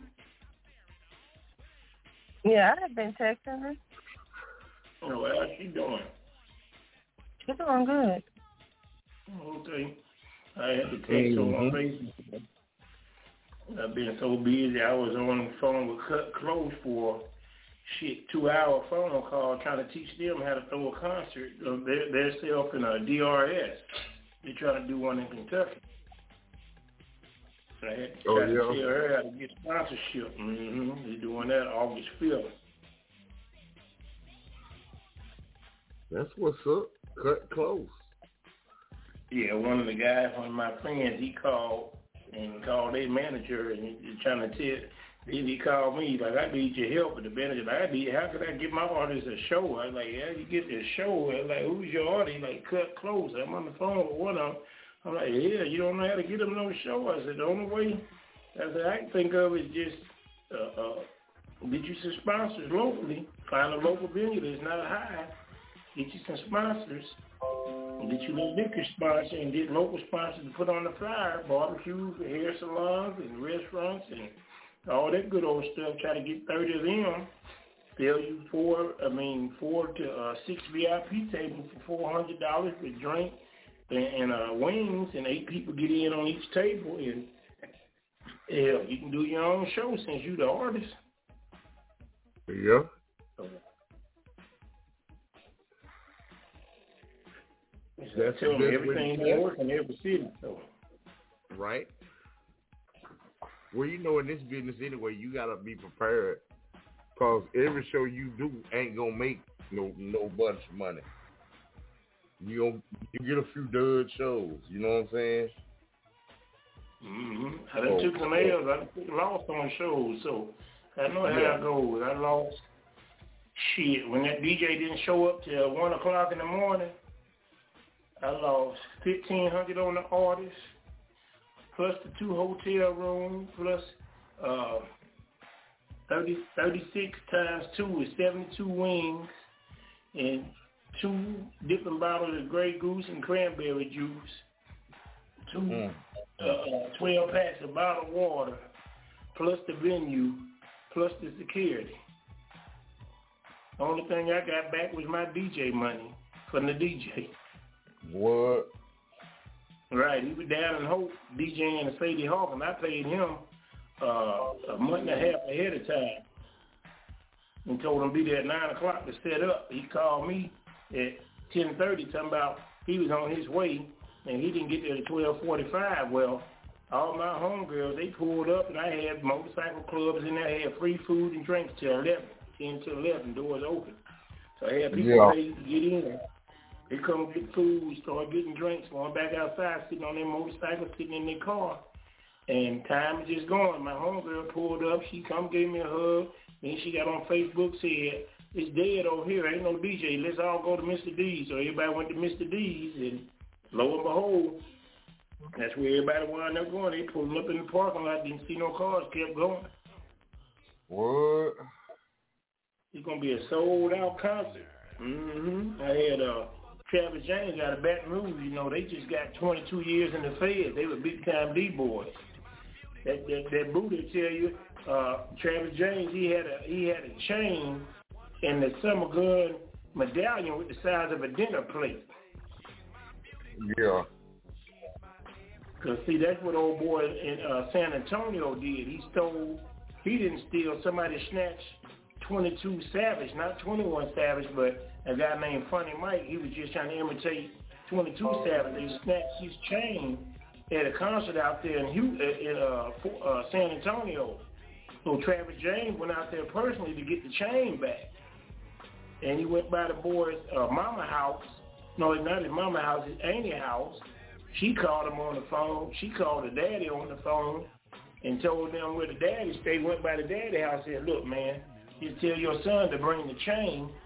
Yeah, I have been texting her. Oh, how's she doing? She's doing good. Okay. I had to text her on Facebook. I've been so busy. I was on the phone with Cut Close for shit two hour phone call trying to teach them how to throw a concert. They're, they're still up in a D R S. They're trying to do one in Kentucky. So I had to try oh, to yeah. tell her how to get sponsorship. Mm-hmm. They're doing that August fifth. That's what's up. Cut Close. Yeah, one of the guys, one of my friends, he called and called their manager and he trying to tell. Then he called me like, I need your help with the manager. Like, I need, how could I get my artist a show? I was like, how you get this show? I was like, who's your artist? He like, Cut Close. I'm on the phone with one of them. I'm like, yeah, you don't know how to get them no show. I said, the only way I said I can think of is just uh, uh, get you some sponsors locally. Find a local venue that's not high. Get you some sponsors. Get you a liquor sponsor and get local sponsors to put on the flyer. Barbecues, hair salons, and restaurants, and all that good old stuff. Try to get thirty of them. Sell you four, I mean, four to uh, six V I P tables for four hundred dollars with drink and, and uh, wings, and eight people get in on each table. And hell, you can do your own show since you the artist. Yeah. That's tell them everything that works in every city. So. Right. Well, you know, in this business anyway, you gotta be prepared, cause every show you do ain't gonna make no no bunch of money. You gonna you get a few dud shows. You know what I'm saying? Mm-hmm. I done oh, took some L's. I done took lost on shows, so I know how yeah. it goes. I lost shit when that D J didn't show up till one o'clock in the morning. I lost fifteen hundred on the artist, plus the two hotel rooms, plus uh, thirty, thirty-six times two is seventy-two wings, and two different bottles of Grey Goose and cranberry juice, two mm. uh, twelve packs of bottled water, plus the venue, plus the security. The only thing I got back was my D J money from the D J. What? Right, he was down in Hope DJing at Sadie Hawkins. I paid him uh, a month and a half ahead of time and told him to be there at nine o'clock to set up. He called me at ten thirty talking about he was on his way and he didn't get there at twelve forty-five. Well, all my homegirls, they pulled up and I had motorcycle clubs in there. I had free food and drinks till eleven, ten to eleven, doors open. So I had people yeah. ready to get in. They come get food, start getting drinks, going back outside, sitting on their motorcycle, sitting in their car. And time is just going. My homegirl pulled up. She come gave me a hug. Then she got on Facebook, said, it's dead over here. Ain't no D J. Let's all go to Mister D's. So everybody went to Mister D's. And lo and behold, that's where everybody wound up going. They pulled up in the parking lot. Didn't see no cars. Kept going. What? It's going to be a sold-out concert. Mm-hmm. I had a... Uh, Travis James out of Baton Rouge, you know, they just got twenty-two years in the Fed. They were big-time D-boys. That that, that booty tell you, uh, Travis James, he had a he had a chain and the summer gun medallion with the size of a dinner plate. Yeah. Because, see, that's what old boy in uh, San Antonio did. He stole, he didn't steal, somebody snatched twenty-two Savage, not twenty-one Savage, but a guy named Funny Mike, he was just trying to imitate twenty-two Savage. They snatched his chain at a concert out there in, Hugh, in uh, uh, San Antonio. So Travis James went out there personally to get the chain back. And he went by the boy's uh, mama house. No, not his mama house, his auntie house. She called him on the phone. She called the daddy on the phone and told them where the daddy stayed. Went by the daddy house and said, look, man, you tell your son to bring the chain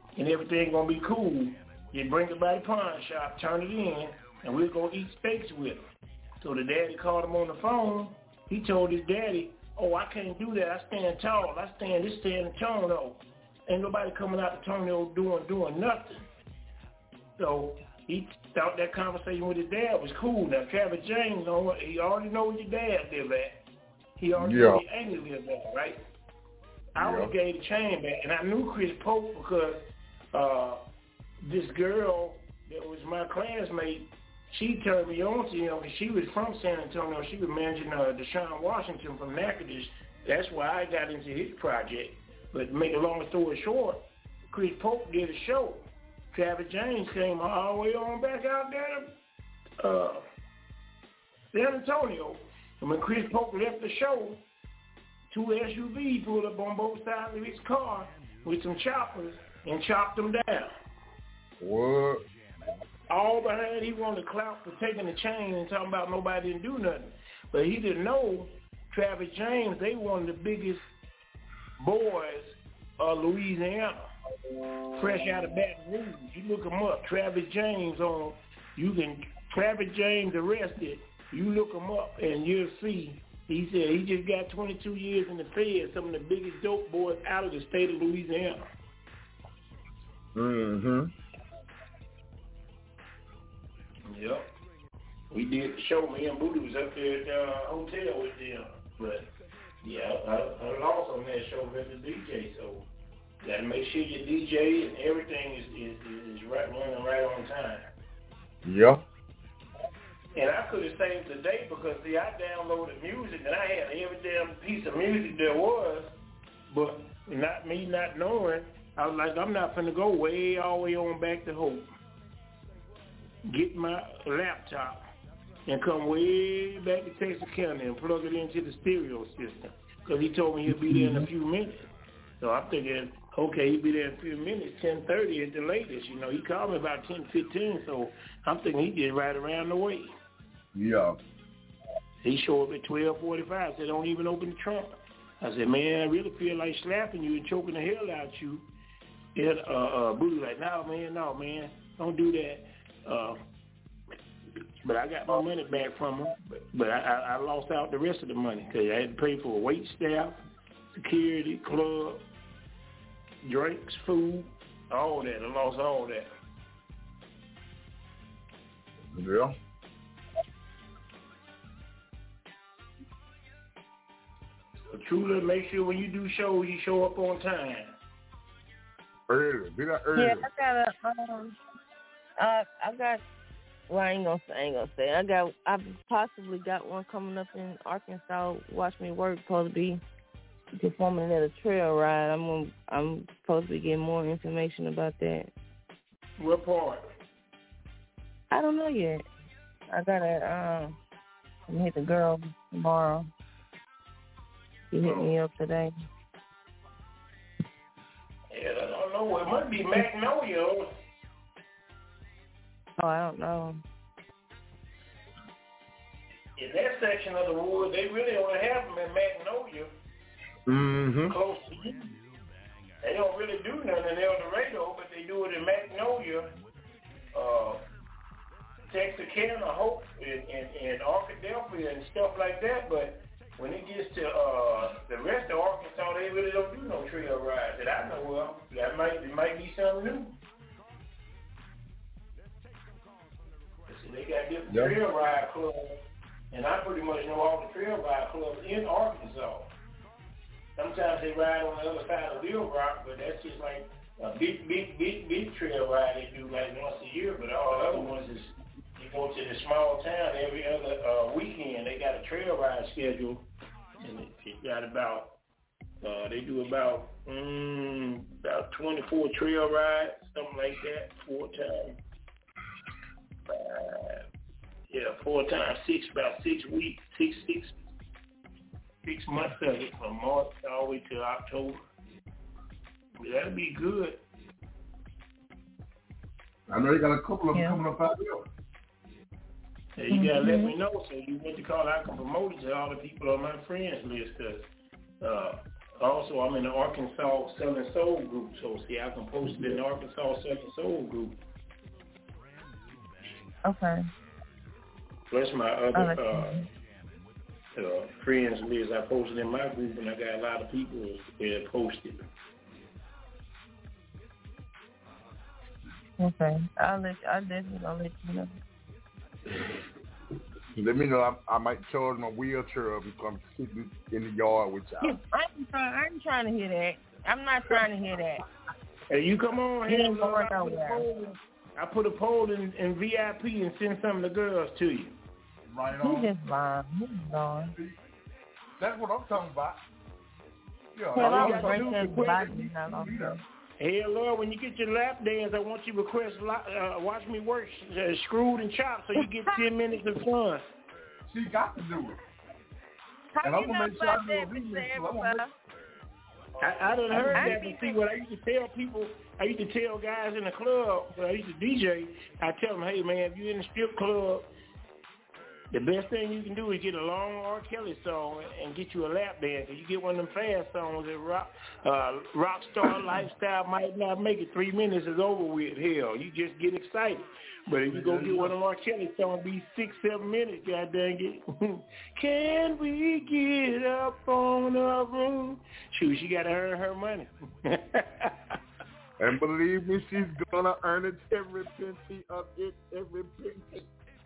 and everything gonna be cool. You bring it by the pawn shop, turn it in, and we'll go eat steaks with him. So the daddy called him on the phone. He told his daddy, oh, I can't do that. I stand tall. I stand this stand Antonio. Ain't nobody coming out to Antonio doing doing nothing. So he thought that conversation with his dad was cool. Now Travis James, he already know where your dad live at. He already yeah. know where Amy live at, right? I yeah. would have gave the chain back, and I knew Chris Pope because uh, this girl that was my classmate, she turned me on to him because she was from San Antonio. She was managing uh, Deshaun Washington from Natchitoches. That's why I got into his project. But to make a long story short, Chris Pope did a show. Travis James came all the way on back out there to uh, San Antonio. And when Chris Pope left the show, two S U Vs pulled up on both sides of his car with some choppers and chopped them down. What? All behind, he wanted to clout for taking the chain and talking about nobody didn't do nothing. But he didn't know Travis James, they one of the biggest boys of Louisiana, fresh out of Baton Rouge. You look him up, Travis James on, you can, Travis James arrested, you look him up and you'll see, he said he just got twenty-two years in the Fed, some of the biggest dope boys out of the state of Louisiana. Mm-hmm. Yep. We did the show, me and Booty was up there at the uh, hotel with them. But, yeah, I, I lost on that show as a D J, so you got to make sure your D J and everything is, is, is right, running right on time. Yeah. And I could have saved the day because, see, I downloaded music and I had every damn piece of music there was, but not me not knowing, I was like, I'm not finna go way all the way on back to Hope. Get my laptop and come way back to Texas County and plug it into the stereo system because he told me he'll be there in a few minutes. So I'm thinking, okay, he'll be there in a few minutes, ten thirty at the latest. You know, he called me about ten fifteen, so I'm thinking he just right around the way. Yeah. He showed up at twelve forty-five, said, don't even open the trunk. I said, man, I really feel like slapping you and choking the hell out you. And uh, uh, Booty like, no, man, no, man, don't do that. Uh, but I got my money back from him, but, but I, I, I lost out the rest of the money because I had to pay for a wait staff, security, club, drinks, food, all that. I lost all that. Yeah. So truly, make sure when you do shows, you show up on time. Early, be that early. Yeah, I got a, um, uh, I got. Well, I ain't gonna say. I ain't gonna say. I got. I've possibly got one coming up in Arkansas. Watch Me Work. Supposed to be performing at a trail ride. I'm. Gonna, I'm supposed to be getting more information about that. What part? I don't know yet. I gotta. Um, I'm gonna hit the girl tomorrow. She hit me up today. Yeah, I don't know. It might be Magnolia. Oh, I don't know. In that section of the wood, they really only have them in Magnolia. Mm-hmm. Close to you. They don't really do nothing in El Dorado, but they do it in Magnolia, uh, Texarkana, Hope, and, and, and Arkadelphia and stuff like that. But when it gets to uh, the rest of Arkansas, they really don't do no trail rides that I know of. That might, it might be something new. They got different yep. trail ride clubs, and I pretty much know all the trail ride clubs in Arkansas. Sometimes they ride on the other side of Little Rock, but that's just like a big, big, big, big trail ride they do like once a year. But all the other ones is you go to the small town every other uh, weekend. They got a trail ride schedule, and it, it got about uh, they do about mm, about twenty-four trail rides, something like that, four times. Uh, yeah, four times six, about six weeks, six, six, six months of it from March all the way to October. That'll be good. I know you got a couple of them yeah. coming up out there. Yeah, you gotta mm-hmm. let me know so you what you call I can promote it to all the people on my friends list. Cause uh, Also, I'm in the Arkansas Southern Soul group, so see, I can post it in the Arkansas Southern Soul group. Okay. Plus my other uh, uh, friends list, I posted in my group, and I got a lot of people that posted. Okay, I'll let you, I'll definitely I'll let you know. Let me know. I, I might charge my wheelchair up and come sit in the yard with y'all. I'm trying. I'm trying to hear that. I'm not trying to hear that. Hey, you come on here. You ain't going nowhere. I put a poll in, in V I P and send some of the girls to you. Right He on. just lying. He's lying. That's what I'm talking about. Yeah, Well, all I'm you gotta break do that is request- body not on there. Hey, Lord, when you get your lap dance, I want you to request uh, Watch Me Work uh, Screwed and Chopped so you get ten minutes of fun. She got to do it. How and you I'm gonna know make sure I about do a that, remix. Mister So I'm gonna make- I, I done heard I that, but see, what I used to tell people, I used to tell guys in the club, when I used to D J, I tell them, hey, man, if you're in the strip club, the best thing you can do is get a long R. Kelly song and get you a lap dance. If you get one of them fast songs that rock, uh, rock star lifestyle might not make it. Three minutes is over with. Hell, you just get excited. But if you go get one of them R. Kelly songs, be six, seven minutes, god dang it. Can we get up on the room? Shoot, she got to earn her money. And believe me, she's gonna earn it every penny of it, every penny.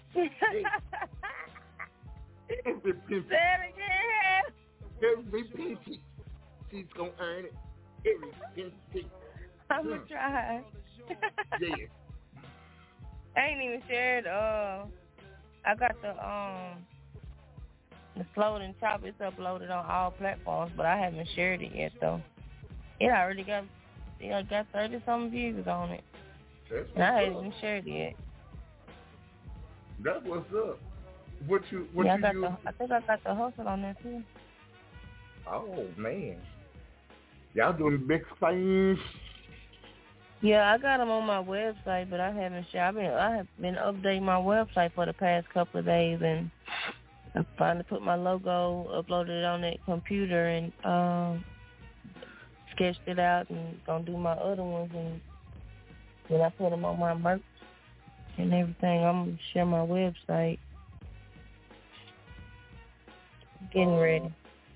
Every penny. Say it again. Every penny. She's gonna earn it. Every penny. I'm gonna try. Yeah. I ain't even shared. Uh, I got the um the floating chop. It's uploaded on all platforms, but I haven't shared it yet though. It already got it got thirty some views on it, That's and I what's haven't up. shared it yet. That's what's up. What you what yeah, I you got use? the. I think I got the hustle on there too. Oh man, y'all doing big things. Yeah, I got them on my website, but I haven't shared. I've been I have been updating my website for the past couple of days, and I finally put my logo, uploaded it on that computer, and um, sketched it out, and gonna do my other ones, and when I put them on my merch and everything, I'm gonna share my website. Getting ready.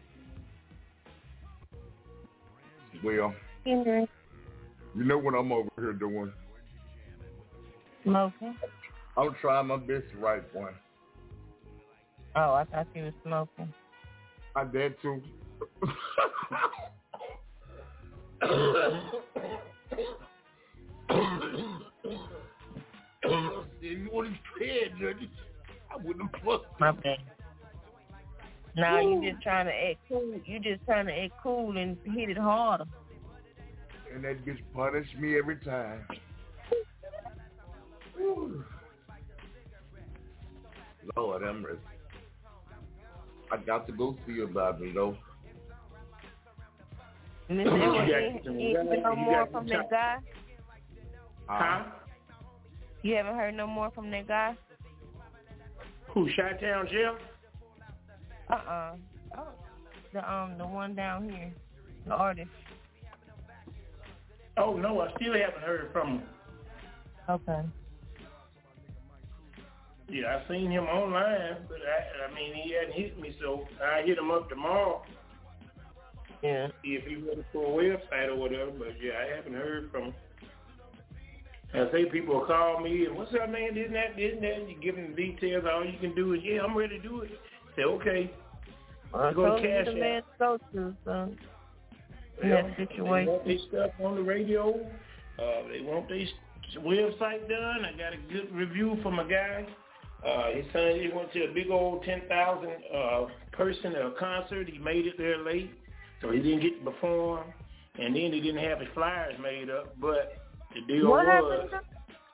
Well, Getting ready. you know what I'm over here doing? Smoking. I'm trying my best to write one. Oh, I thought you were smoking. I did too. If you would have said nothing, I wouldn't have fucked. My bad. Now you just trying to act cool. You just trying to act cool and hit it harder. And that bitch punished me every time. Lord have mercy. I got to go see about me though. Mister Edward, you ain't heard no more from that guy? Huh? You haven't heard no more from that guy? Who, Chi-Town Jeff? Uh-uh. Oh, the um the one down here, the artist. Oh, no, I still haven't heard from him. Okay. Yeah, I seen him online, but I, I mean, he hadn't hit me, so I hit him up tomorrow. Yeah. See if he's ready for a website or whatever, but yeah, I haven't heard from him. I say people call me, and what's up, man, this and that, this and that, you give them the details, all you can do is, yeah, I'm ready to do it. Say, okay. I Go told to you Cash the App. man to go to, so in Yeah, that they situation. want their stuff on the radio. Uh, they want their website done. I got a good review from a guy. Uh, his son, he went to a big old ten thousand uh, person uh, concert. He made it there late, so he didn't get to perform. And then he didn't have his flyers made up. But the deal What was... happened?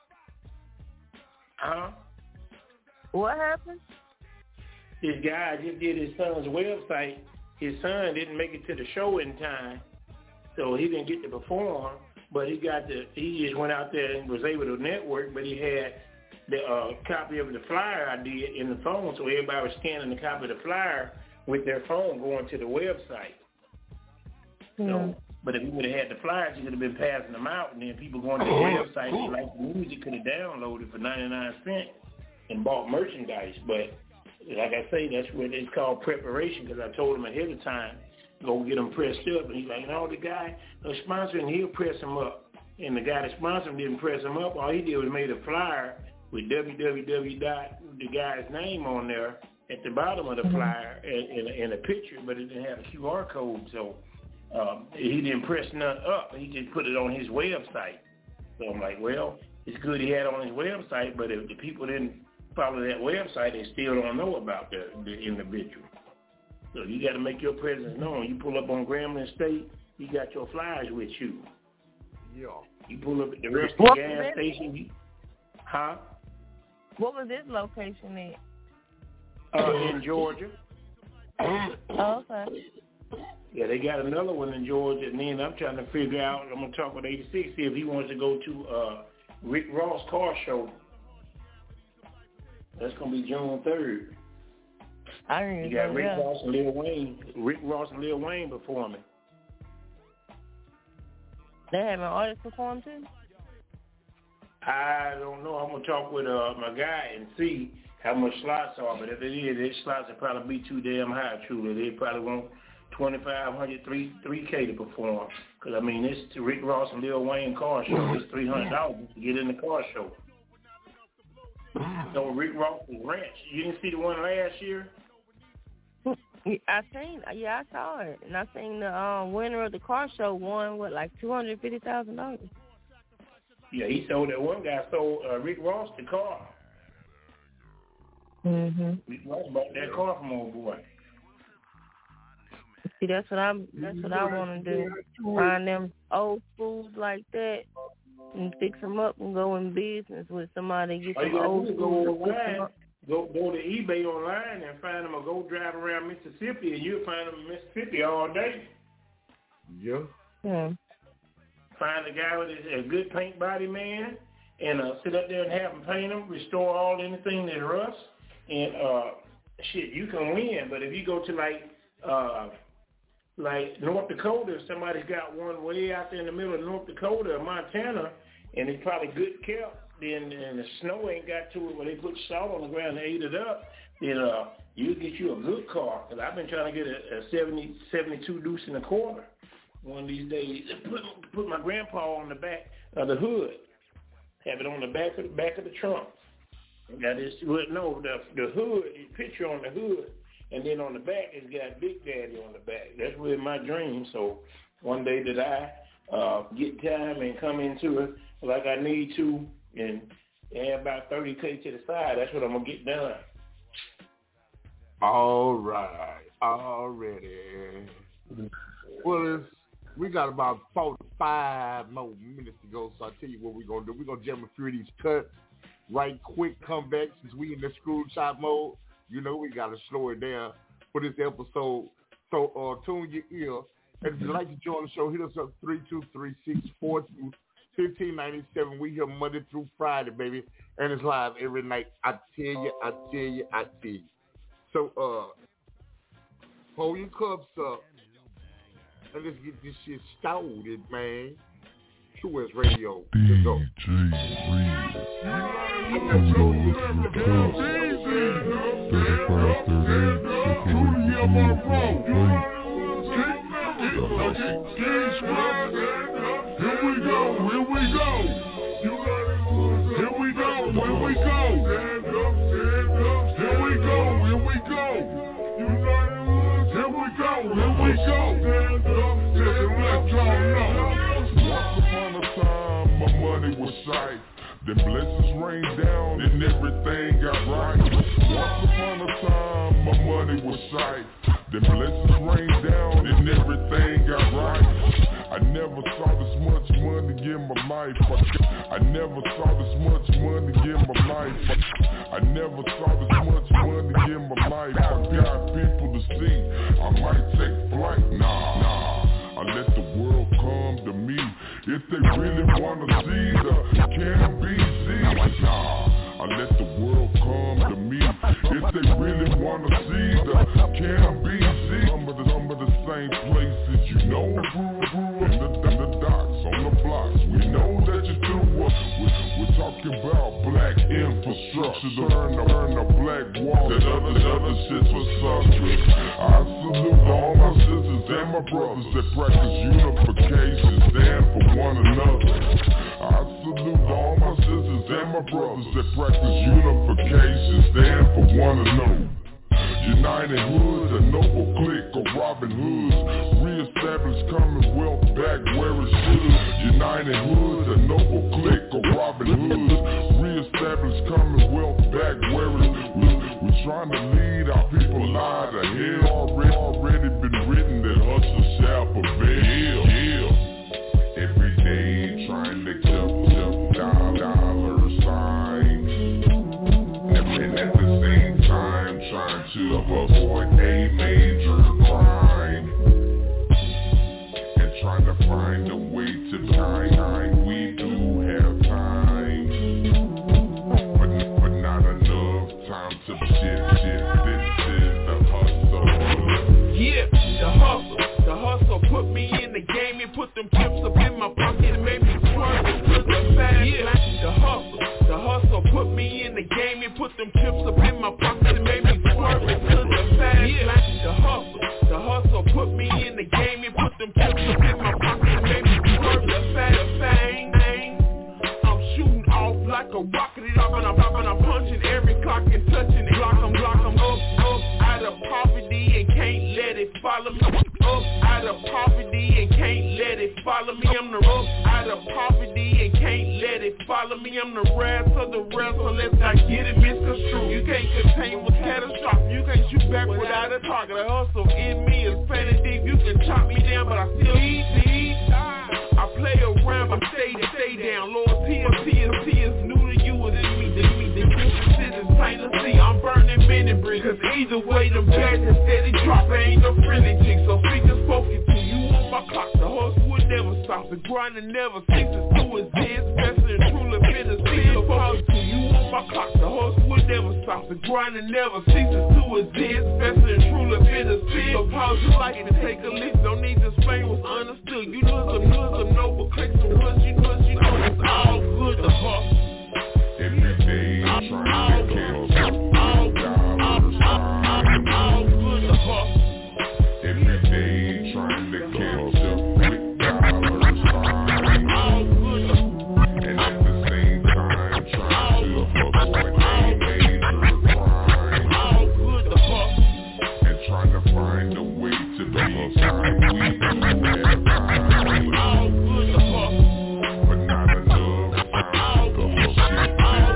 Huh? What happened? This guy just did his son's website. His son didn't make it to the show in time, so he didn't get to perform. But he got the he just went out there and was able to network. But he had the uh, copy of the flyer I did in the phone, so everybody was scanning the copy of the flyer with their phone going to the website. So, mm. but if we would have had the flyers, you could have been passing them out, and then people going to the website who like the music could have downloaded for ninety-nine cents and bought merchandise. But like I say, that's what it's called preparation, because I told him ahead of time, go get them pressed up. And he's like, no, the guy, the sponsor, and he'll press them up. And the guy that sponsored him didn't press him up. All he did was made a flyer with w w w dot the guy's name on there at the bottom of the flyer in, in, in a picture, but it didn't have a Q R code. So um, he didn't press none up. He just put it on his website. So I'm like, well, it's good he had it on his website, but if the people didn't follow that website, they still don't know about the, the individual. So you got to make your presence known. You pull up on Grambling State, you got your flyers with you. Yeah. You pull up at the rest of the gas station. You, huh? What was this location at? Uh, in Georgia. Oh, okay. Yeah, they got another one in Georgia, and then I'm trying to figure out, I'm going to talk with eighty-six, see if he wants to go to uh, Rick Ross car show. That's going to be June third. I didn't You got know Rick that. Ross and Lil Wayne. Rick Ross and Lil Wayne performing. They have an artist perform too? I don't know. I'm going to talk with uh, my guy and see how much slots are. But if it is, these slots will probably be too damn high, truly. They probably want twenty-five hundred, three K to perform. Because, I mean, this Rick Ross and Lil Wayne car show is three hundred dollars to get in the car show. So Rick Ross's Ranch. You didn't see the one last year? I seen, yeah, I saw it, and I seen the um, winner of the car show won what, like two hundred fifty thousand dollars. Yeah, he sold that one guy sold uh, Rick Ross the car. Mhm. Rick Ross bought that car from old boy. See, that's what I'm. That's what I want to do. Find them old fools like that and fix them up and go in business with somebody. Get All you some gotta old do is go fools. online, go go to eBay online and find them, or go drive around Mississippi, and you'll find them in Mississippi all day. Yeah. Yeah. Find a guy with a, a good paint body, man, and uh, sit up there and have him paint them, restore all anything that rust, and uh, shit, you can win. But if you go to like uh, like North Dakota, if somebody's got one way out there in the middle of North Dakota or Montana, and it's probably good kept, then and the snow ain't got to it where they put salt on the ground and ate it up, then uh, you'll get you a good car. Because I've been trying to get a, a seventy, seventy-two deuce in a quarter one of these days. Put, put my grandpa on the back of the hood. Have it on the back of the back of the trunk. Got this, well, no, the the hood, the picture on the hood, and then on the back it's got Big Daddy on the back. That's really my dream. So one day that I uh, get time and come into it like I need to, and add about thirty K to the side, that's what I'm gonna get done. All right, already. Well, it's, we got about forty-five more minutes to go, so I'll tell you what we're going to do. We're going to jam a few of these cuts right quick, come back since we in the screw shop mode. You know, we got to slow it down for this episode. So uh, tune your ear. And if you'd like to join the show, hit us up three two three, six four two, one five nine seven. We here Monday through Friday, baby. And it's live every night. I tell you, I tell you, I tell you. So, uh, hold your cups up. And let's get this shit started, man. True West Radio. Let's go. Here we go, here we go. Here we go, here we go. Here we go, here we go. Here we go, here we go. Just let y'all know. Once upon a time, my money was sight. Then blessings rained down and everything got right. Once upon a time, my money was sight. Then blessings rained down and everything got right. I never saw this much money in my life. I, I never saw this much money in my life. I, I never saw this much money in my life. I got people to see. I might take flight. Nah, nah. I let the world come to me. If they really wanna see the can be seen. Nah, I let the world come to me. If they really wanna see the can be seen. Some of the, some of the same places you know in the, the docks, on the blocks. We know that you do what we, we're talking about black infrastructure to turn the, turn the black wall that other, other shit was suckers. I salute all my sisters and my brothers that practice unification, stand for one another. I salute all my sisters and my brothers that practice unification, stand for one another. United Hood, a noble clique of Robin Hoods, reestablish Commonwealth back where it should. United Hood, a noble clique of Robin Hoods, reestablish Commonwealth back where it should. We're trying to lead our people out of hell. Already, already been written that hustle shall prevail. Yeah. Every day trying to keep up dollar, dollar signs, and at the same time trying to avoid a major crime, and trying to find a way to time. We do have time, but, but not enough time to shit, shit. This is the hustle. Yeah, the hustle, the hustle put me in the game and put them chips up in my pocket and made me swerve to the fast. Yeah, the hustle, the hustle put me in the game and put them chips up in my pocket and made me swerve to the fast. Yeah, the hustle, the hustle put me in the game and put them chips up in my pocket and made me swerve to the fast. Bang, bang, I'm shooting off like a rocket, it up and I'm up and I'm punching every clock and touching it. Block 'em, block 'em up, up out of poverty and can't let it follow me. Up out of poverty and can't let it follow me. I'm the up out of poverty and can't let it follow me. I'm the rest of the rest, so let's not get it misconstrued. You can't contain what's catastrophic. You can't shoot back without a target. The hustle in me is plenty deep. You can chop me down, but I still eat, eat. I play around, but stay, stay down. Lord, T M T is T is new to you, and it's me, it's me. The difference is plain to see. I'm burning men and bricks, cause either way, them gadgets steady drop. Ain't no friendly chick, so fingers spoken to you on my clock. The horse would never stop, the grinding never ceases to exist. Best and truly bitter, still supposed to you on my clock. The horse would never stop, the grinding never ceases to exist. Best and truly bitter, still supposed to like it to take a list. Don't need to explain what's understood. You know some know some noble clicks, some hoods, you know, you know it's all good. The hustle every day trying to catch up all dollars signs. All good. The hustle every day trying to catch up with dollar signs. All good. And at the same time trying to avoid a major crime. All good. The hustle and trying to find a way to be time. We do have time. All good. The hustle but not enough time to hustle.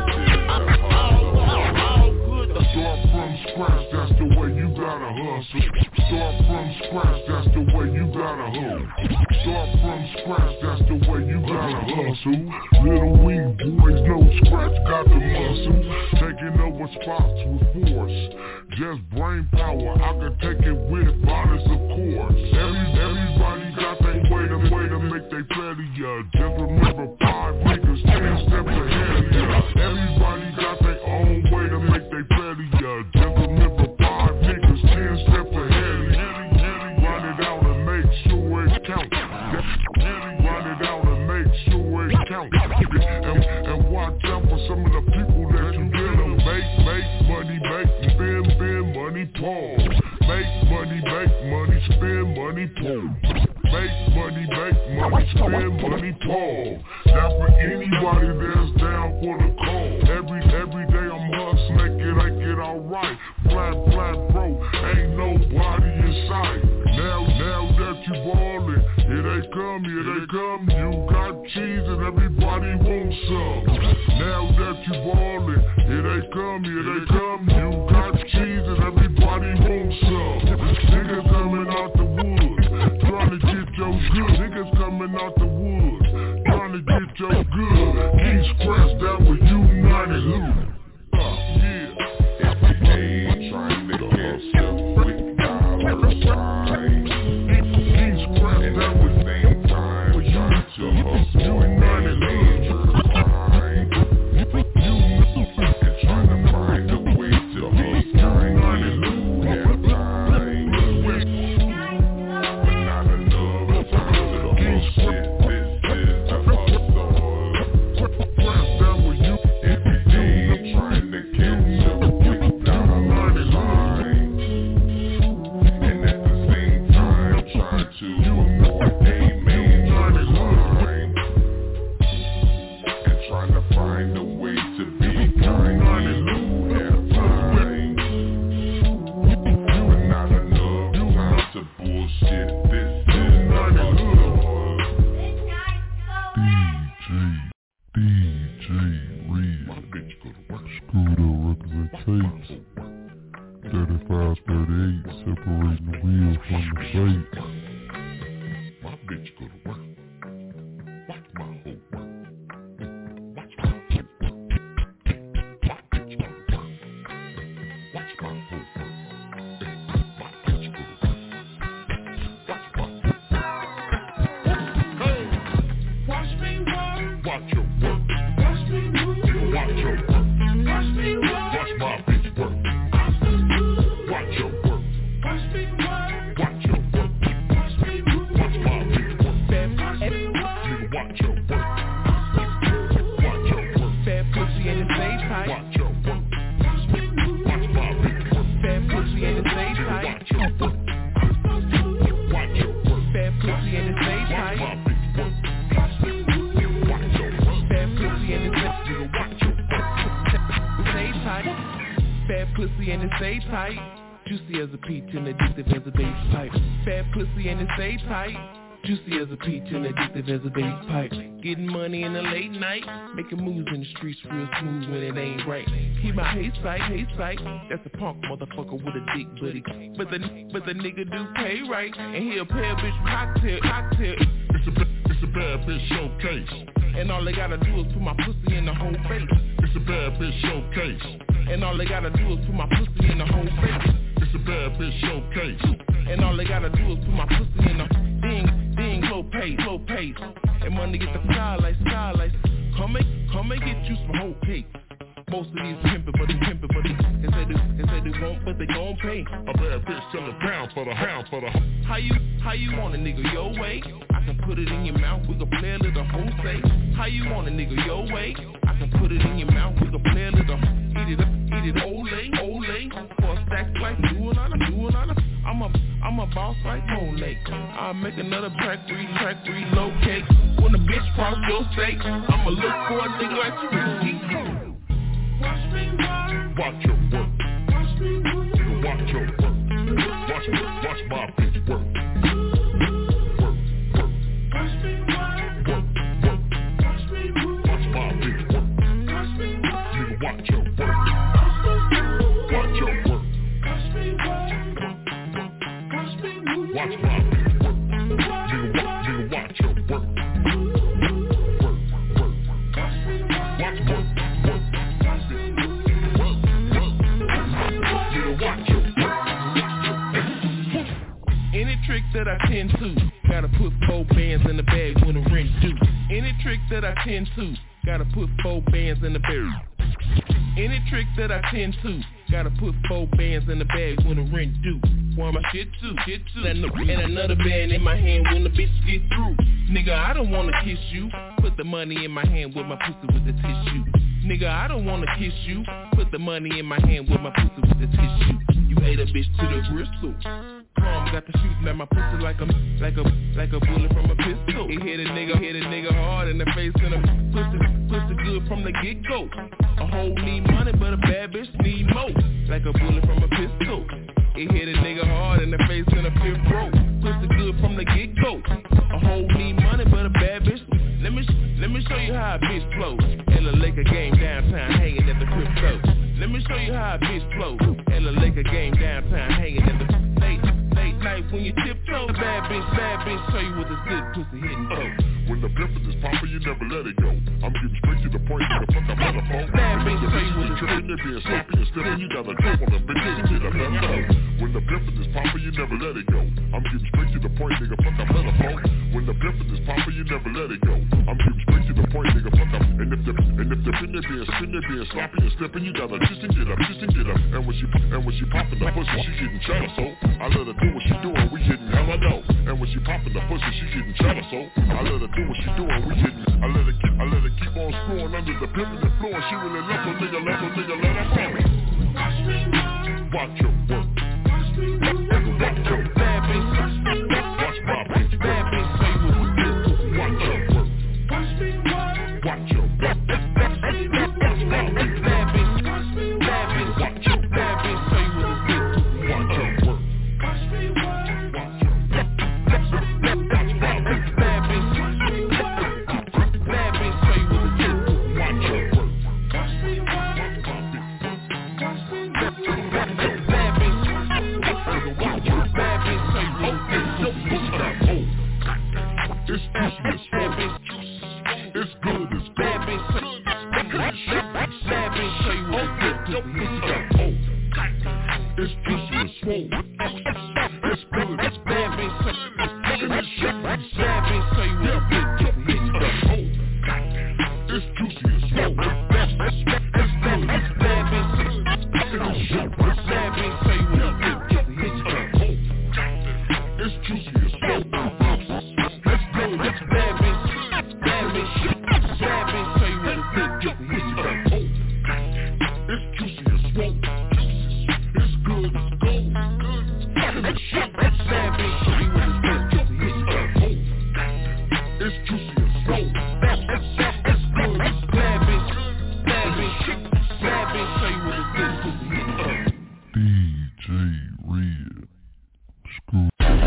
Start from scratch, that's the way you gotta hustle. Start from scratch, that's the way you gotta hustle. Start from scratch, that's the way you gotta hustle. Little wing boys, no scratch, got the muscle. Taking over spots with force. Just brain power, I can take it with bodies of course. Every, everybody got their way to, way to make they failure. Just remember five niggas, ten steps ahead of ya. Everybody got their own way to make they failure. Just remember five niggas, ten steps ahead of ya. Run it out and make sure it counts. Run it out and make sure it counts. And, and watch out for some of the people that you get them. Make, make money, make, spend, spend money, pause. Make money, make money, spend money, pause. Make money, make money, spend money, pause. Now for anybody that's down for the call. Every, every day I'm hustling, make it, make it alright. Flat, flat, bro, ain't nobody in sight. Now, now that you ballin', here they come, here they come. You got cheese and everybody wants some. Now that you ballin', here they come, here they come. You got cheese and everybody wants some. Niggas coming out the woods, trying to get your good. Niggas coming out the woods, trying to get your good. Keep scratch that with United Hood. Uh, yeah. Every day trying to catch up with dollar signs. Keep scratch that with same time trying to hustle United Hood. Crime. And trying to find a way to hustle United Hood. Have time. But not enough D J Reed, Screwed Up Records and Tapes, thirty-five thirty-eight, separating the wheel from the fate. My bitch go to work. Watch my hoe work. Watch my hoe work. My bitch go to work. Watch my hoe work. My bitch go to work. Watch my hoe work. Hey! Watch me work. Watch your work. Watch me move. Watch your work. Watch me work. Watch my bitch work. Watch your work. Watch me work. Watch your work. Watch me move. Watch my bitch work. Nigga, watch your work. Watch your work. Fat pussy in the same tight. Watch your work. Watch my bitch work. Fat pussy in the same tight. Watch your work. Watch your work. Fat pussy in the same tight. Watch my bitch work. Watch your work. Fat pussy in the same Nigga, watch your tight. Fat pussy in the same tight. Juicy as a peach and addictive as a bass pipe. Fat pussy in the same tight. Juicy as a peach and addictive as a bass pipe. Getting money in the late night, making moves in the streets real smooth when it ain't right. Keep my hate sight, hate sight. That's a punk motherfucker with a dick buddy. But the but the nigga do pay right, and he'll pay a bitch cocktail, cocktail. It's a it's a bad bitch showcase, and all they gotta do is put my pussy in the whole face. It's a bad bitch showcase, and all they gotta do is put my pussy in the whole face. It's a bad bitch showcase, and all they gotta do is put my pussy in the ding, ding, low pace, low pace. And money get the skylights, skylights. Come and, come and get you some whole cake. Most of these pimpin', but they pimpin', but they, they say they, they say they won't, but they gon' pay. A bad bitch selling pound for the hound for the. How you, how you want a nigga your way? I can put it in your mouth, we can play a little Jose. How you want a nigga your way? I can put it in your mouth, we can play a little. Eat it up, eat it ole, ole. For a stack like do another, do another. I'm a, I'm a boss like Mole. I'll make another track, re-track, relocate. When the bitch cross your state, I'ma look for a nigga like you. Watch me work. Watch your work. Watch me move. Watch your work. Watch me, watch my bitch work. Work, work. Watch me work. Work, work. Watch me move. Watch my bitch work. Watch me work. Nigga, watch your work. Watch your work. Watch me work. Watch me move. Watch my bitch work. Nigga, watch, nigga, watch your work. Work, work. Watch me work. Watch work. Any trick that I tend to, gotta put four bands in the bag when the rent due. Any trick that I tend to, gotta put four bands in the bag. Any trick that I tend to, gotta put four bands in the bag when the rent due. Want my shit too, shit too. And another band in my hand when the bitch get through. Nigga, I don't wanna kiss you. Put the money in my hand with my pussy with the tissue. Nigga, I don't wanna kiss you. Put the money in my hand with my pussy with the tissue. You ate a bitch to the gristle. Palm got the shooting at my pussy like a like a like a bullet from a pistol. It hit a nigga, hit a nigga hard in the face and a pussy pussy good from the get go. A hoe need money, but a bad bitch need more. Like a bullet from a pistol. It hit a nigga hard in the face and a fifth row. Pussy good from the get go. A hoe need money, but a bad bitch. Let me let me show you how a bitch flows. Ella Laker game downtown hanging at the crypto. Let me show you how a bitch flows. Ella Laker game downtown hanging at the late late night when you tiptoe. Bad bitch, bad bitch, show you what this good pussy hitting for. When the pimpin' is poppin', you never let it go. I'm getting straight to the point, nigga, fuck I'm on the phone. Bad bitch, show you what this trippin', they being sloppy and slippin', you gotta go on them bitches to the left. When the pimpin' is poppin', you never let it go. I'm getting straight to the point, nigga, fuck I'm on the phone. When the pimpin' is poppin', you never let it go. I'm getting straight to the point, nigga, fuck I'm. And if the and if the pin they being spin, they being sloppy and slippin', you gotta just and get up, just and get up. And when she and when she poppin' the pussy, she getting cheddar, so I let her do what she doing, we getting hella dough. And when she poppin' the pussy, she getting cheddar, so I let her do what she doing, we getting. I let her keep, I let her keep on screwing under the pimpin' and floor. She really left a nigga, left a nigga, let her go. Watch me work. Watch your work. Watch me work. Watch your bad bitch. Watch my bitch. Bad bitch, say what you do. Watch your work. Watch me work. Watch your work. Watch me work. Watch my bitch. Bad bitch. Watch me work. Bad bitch. Watch your bad bitch, say what you do. Watch your work. Watch me work. Watch your work. Watch my bitch. Bad bitch. It's good, it's Bad bitch say, bad bitch say what a good pussy is. It's juicy and smooth. It's good, it's bad bitch say, bad bitch say what a good pussy is. It's juicy and smooth. It's good, it's bad bitch say, bad bitch say what a good pussy is. It's juicy and smooth. It's good, it's bad bitch, bad bitch, bad bitch say what a good pussy is. It's juicy and smooth. It's good, it's gold. Bad bitch say what a good pussy is. It's juicy and smooth. It's good, it's bad bitch, bad bitch, bad bitch say what a good pussy is. D J Red. Screw.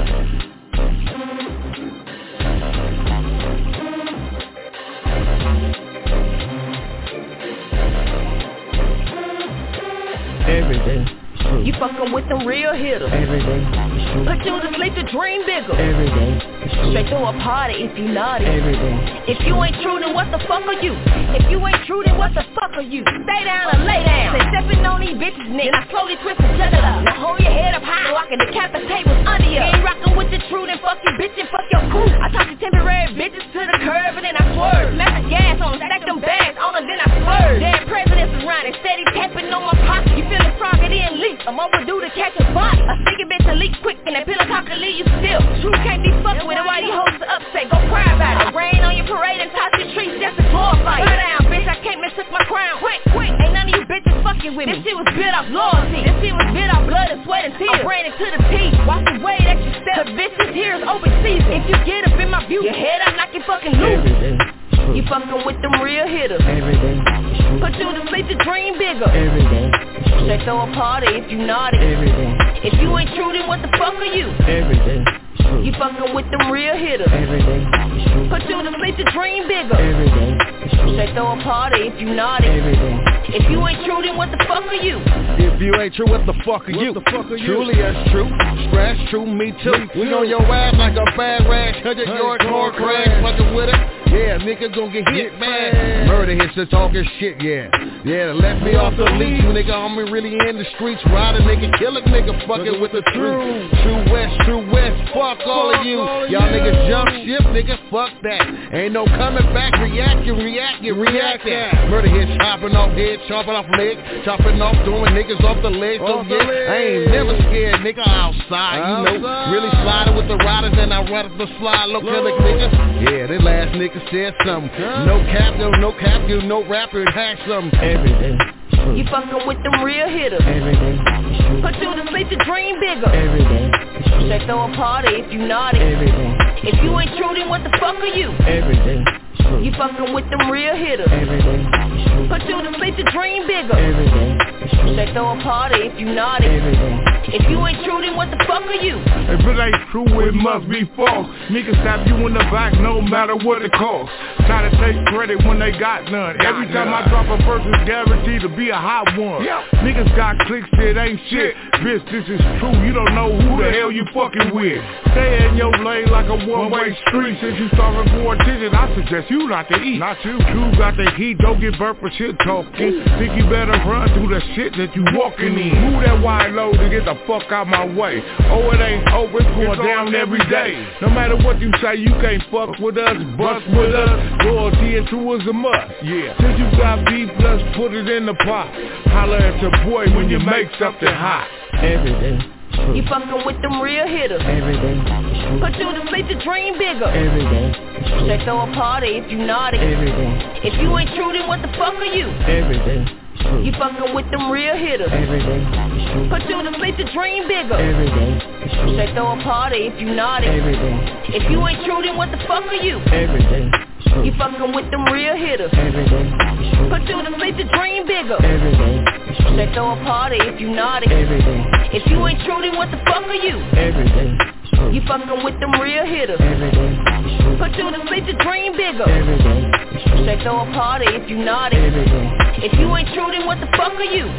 Every day. You fucking with them real hitters. Every day. Put you to sleep to dream bigger. Every day. Straight through a party if you naughty. Every day. If you ain't true, then what the fuck are you? If you ain't true, then what the fuck are you? Stay down or lay down. Say stepping on these bitches, nigga. I slowly twist and shut it up. Now hold your head up high so I can decapitate what's under you. You ain't rockin' with the truth, then fuck you bitch and fuck your crew. I talk to temporary bitches to the curb and then I swerve. Smash the gas on them, stack them bags on them, then I swerve. Dead presidents around and steady tapping on my pocket. You feelin' frog, it didn't leak. I'm overdue to catch a body. A sticky bitch to leak quick and that pillow talk to leave you still. True can't be fucked with it, why these hoes are upset? Go cry about it. Rain on your parade and toss your trees just to glorify you. Burn down, bitch, I can't mistook my crown. Quick, quick, ain't none of you bitches fucking with me. This shit was built off loyalty. This shit was built off blood and sweat and tears. I ran it to the teeth, watch the way that you step. Cause bitch, this here is open season. If you get up in my view, your head I knock you fucking loose. You fucking with them real hitters. Every day. Put you to sleep to dream bigger. Every day. Straight throw a party if you naughty. Every day. If you ain't true, then what the fuck are you? Every day. You fucking with them real hitters. Every day. Put you to sleep to dream bigger. Every day. Straight throw a party if you naughty. Every day. If you ain't true, then what the fuck are you? If you ain't true, what the fuck are you? What the fuck are you? Truly that's true. Scratch true, me too. Me too. We on your ass like a bad rash. Hundred yard car crash, fucking with it. Yeah, nigga gon' get hit, man. Murder hits the talking shit, yeah. Yeah, let me off the leash, nigga. I'm really in the streets. Ride a nigga, kill a nigga, fucking with the truth. True West, True West, fuck all of you. Y'all niggas jump ship, nigga, fuck that. Ain't no coming back, react, you react, you react that. Murder hits, chopping off heads, chopping off legs, chopping off, throwing niggas off the legs. So yeah, I ain't never scared, nigga, outside, you know. Really sliding with the riders and I ride up the slide, low killer niggas. Yeah, they last niggas said something. No cap, no, no cap, you no rapper, hack something. Every day. You fucking with them real hitters. Every day. Put you to sleep to dream bigger. Every day. Straight throw a party if you naughty. Every day. If you ain't true, then what the fuck are you? Every day. You fucking with them real hitters. Every day. Put you to sleep to dream bigger. Every day. Straight throw a party if you naughty. Every day. If you ain't true, then what the fuck are you? If it ain't true, it must be false. Niggas stab you in the back no matter what it costs. Try to take credit when they got none. Every time I drop a verse, it's guaranteed to be a hot one. Niggas got clicks, it ain't shit. Bitch, this is true, you don't know who the hell you fucking with. Stay in your lane like a one-way street. Since you starving for attention, I suggest you not to eat. Not you. You got the heat, don't get burnt for shit talking. Think you better run through the shit that you walking in. Move that wide load to get the fuck out my way. Oh, it ain't over, it's going down every day. No matter what you say, you can't fuck with us, bust with us. Loyalty and true is a must. Yeah. Since you got beef, let's put it in the pot. Holla at your boy when you make something hot. Every day. You fucking with them real hitters. Every day. Put you to sleep to dream bigger. Every day. Straight throw a party if you naughty. Every day. If you ain't true, then what the fuck are you? Every day. You fucking with them real hitters. Every day. Put you to sleep to dream bigger. Every day. Straight throw a party if you naughty. Every day. If you ain't true, then what the fuck are you? Every day. You fucking with them real hitters. Every day. Put you to sleep to dream bigger. Every day. Straight throw a party if you naughty. Every day. If you ain't true, then what the fuck are you? Every day. You fucking with them real hitters. Every day. Put you to sleep to dream bigger. Every day. Straight throw a party if you naughty. Every day. If you ain't true, then what the fuck are you?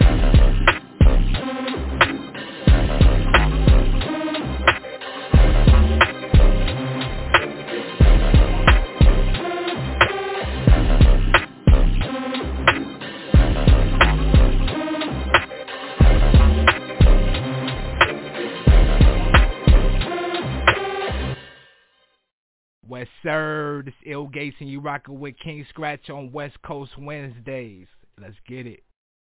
sir. This Ill Gates and you rocking with King Scratch on West Coast Wednesdays. Let's get it.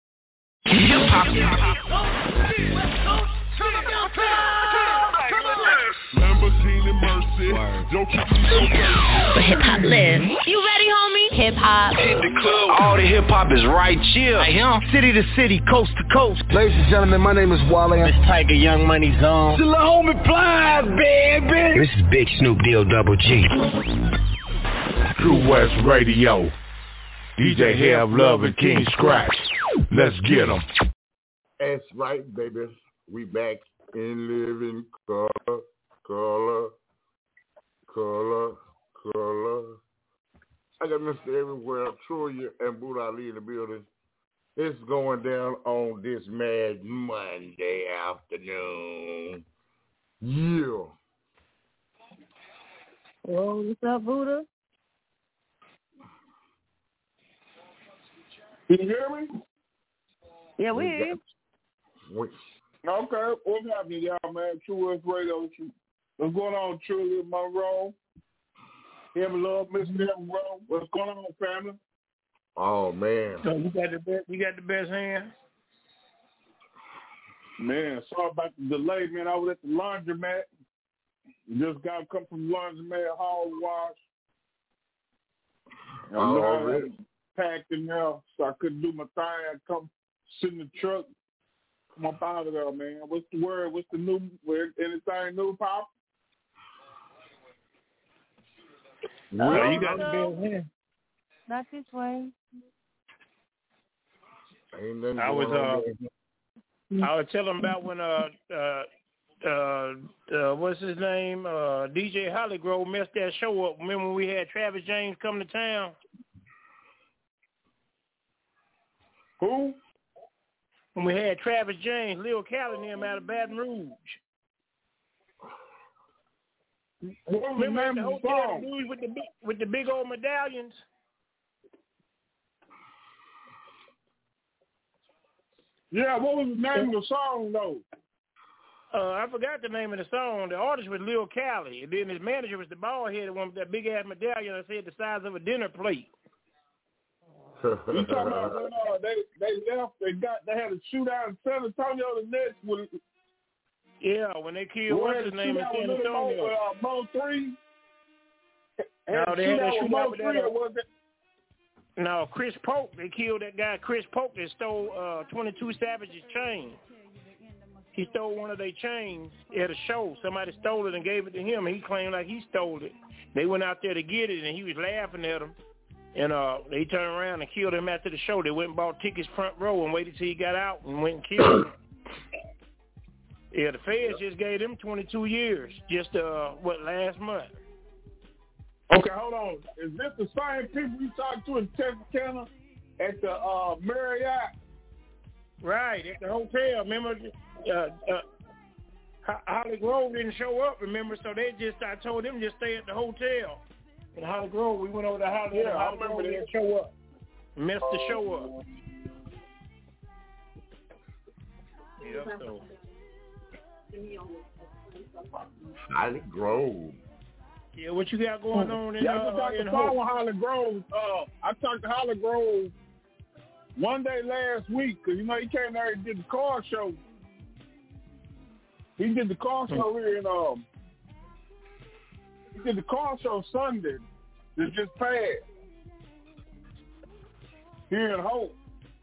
Lamborghini Mercy. Yo, keep me so For hip hop live. You ready, homie? Hip hop. Hit the club. All the hip hop is right chill. I am. City to city, coast to coast. Ladies and gentlemen, my name is Wally. This Tiger Young Money Zone. Still a homie Plies, baby. This is Big Snoop Deal Double G. True West Radio. D J Have Love and King Scratch. Let's get 'em. That's right, baby. We back in living color, color, color, color. I got Mister Everywhere, Trulia, and Boot Ali in the building. It's going down on this mad Monday afternoon. Yeah. Well, what's up, Buddha? Can you hear me? Yeah, we hear you. Okay, what's happening, y'all, man? True West Radio. What's going on, Trulia Monroe? Heavy Love, Mister Monroe. What's going on, family? Oh, man. So you got the best, you got the best hand? Man, sorry about the delay, man. I was at the laundromat. Just got to come from the laundromat, hall wash. I'm Oh, already really? packed in there, so I couldn't do my thing. I come sit in the truck, come up out of there, man. What's the word? What's the new? Anything new, Pop? Well, you got the best hand. Not this way. Ain't nothing I was going on uh, there. I was telling about when uh uh uh, uh what's his name uh D J Hollygrove messed that show up. Remember when we had Travis James come to town? Who? When we had Travis James, Lil Cali and him out of Baton Rouge. What was Remember the at name the of the hotel song? dudes with the big, with the big old medallions? Yeah, what was the name of the song, though? Uh, I forgot the name of the song. The artist was Lil Cali, and then his manager was the bald-headed one with that big-ass medallion I said the size of a dinner plate. You talking about when uh, they they left? They got they had a shootout in San Antonio. The next with yeah, when they killed what's his name in San Antonio? Uh, Mo three. No, they had that shootout with shootout Mo with three. that. Or was it? No, Chris Polk. They killed that guy, Chris Polk, that stole uh, twenty-two Savage's chain. He stole one of their chains at a show. Somebody stole it and gave it to him. And he claimed like he stole it. They went out there to get it, and he was laughing at them. And uh, they turned around and killed him after the show. They went and bought tickets front row and waited till he got out and went and killed him. Yeah, the feds just gave him twenty-two years, just, uh, what, last month. Okay, hold on. Is this the same people you talked to in Texarkana at the uh, Marriott? Right, at the hotel. Remember, uh, uh, Holly Grove didn't show up, remember? So they just, I told them just stay at the hotel. In Holly Grove, we went over to Holly, yeah, Holly Grove, they didn't show up. Missed the show up. Yeah, so. Holly Grove. Yeah, what you got going on in yeah, uh, I talked in to Hope? Holly Grove. Uh, I talked to Holly Grove one day last week because, you know, he came there and did the car show. He did the car show here in, um, he did the car show Sunday that just passed here in Hope.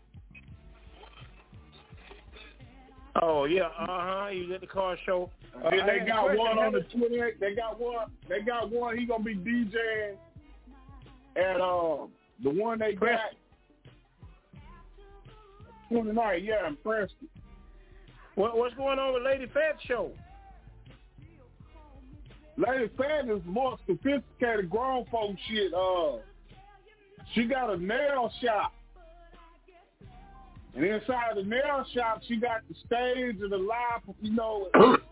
Oh, yeah, uh-huh, he was at the car show. Uh, and they I got had a one question. on the twenty-eighth. They got one. They got one. He gonna be DJing at uh, the one they got twenty-ninth. Yeah, in Preston. What, what's going on with Lady Fat show? Lady Fat is more sophisticated grown folk shit. Uh, she got a nail shop. And inside the nail shop, she got the stage and the live, you know.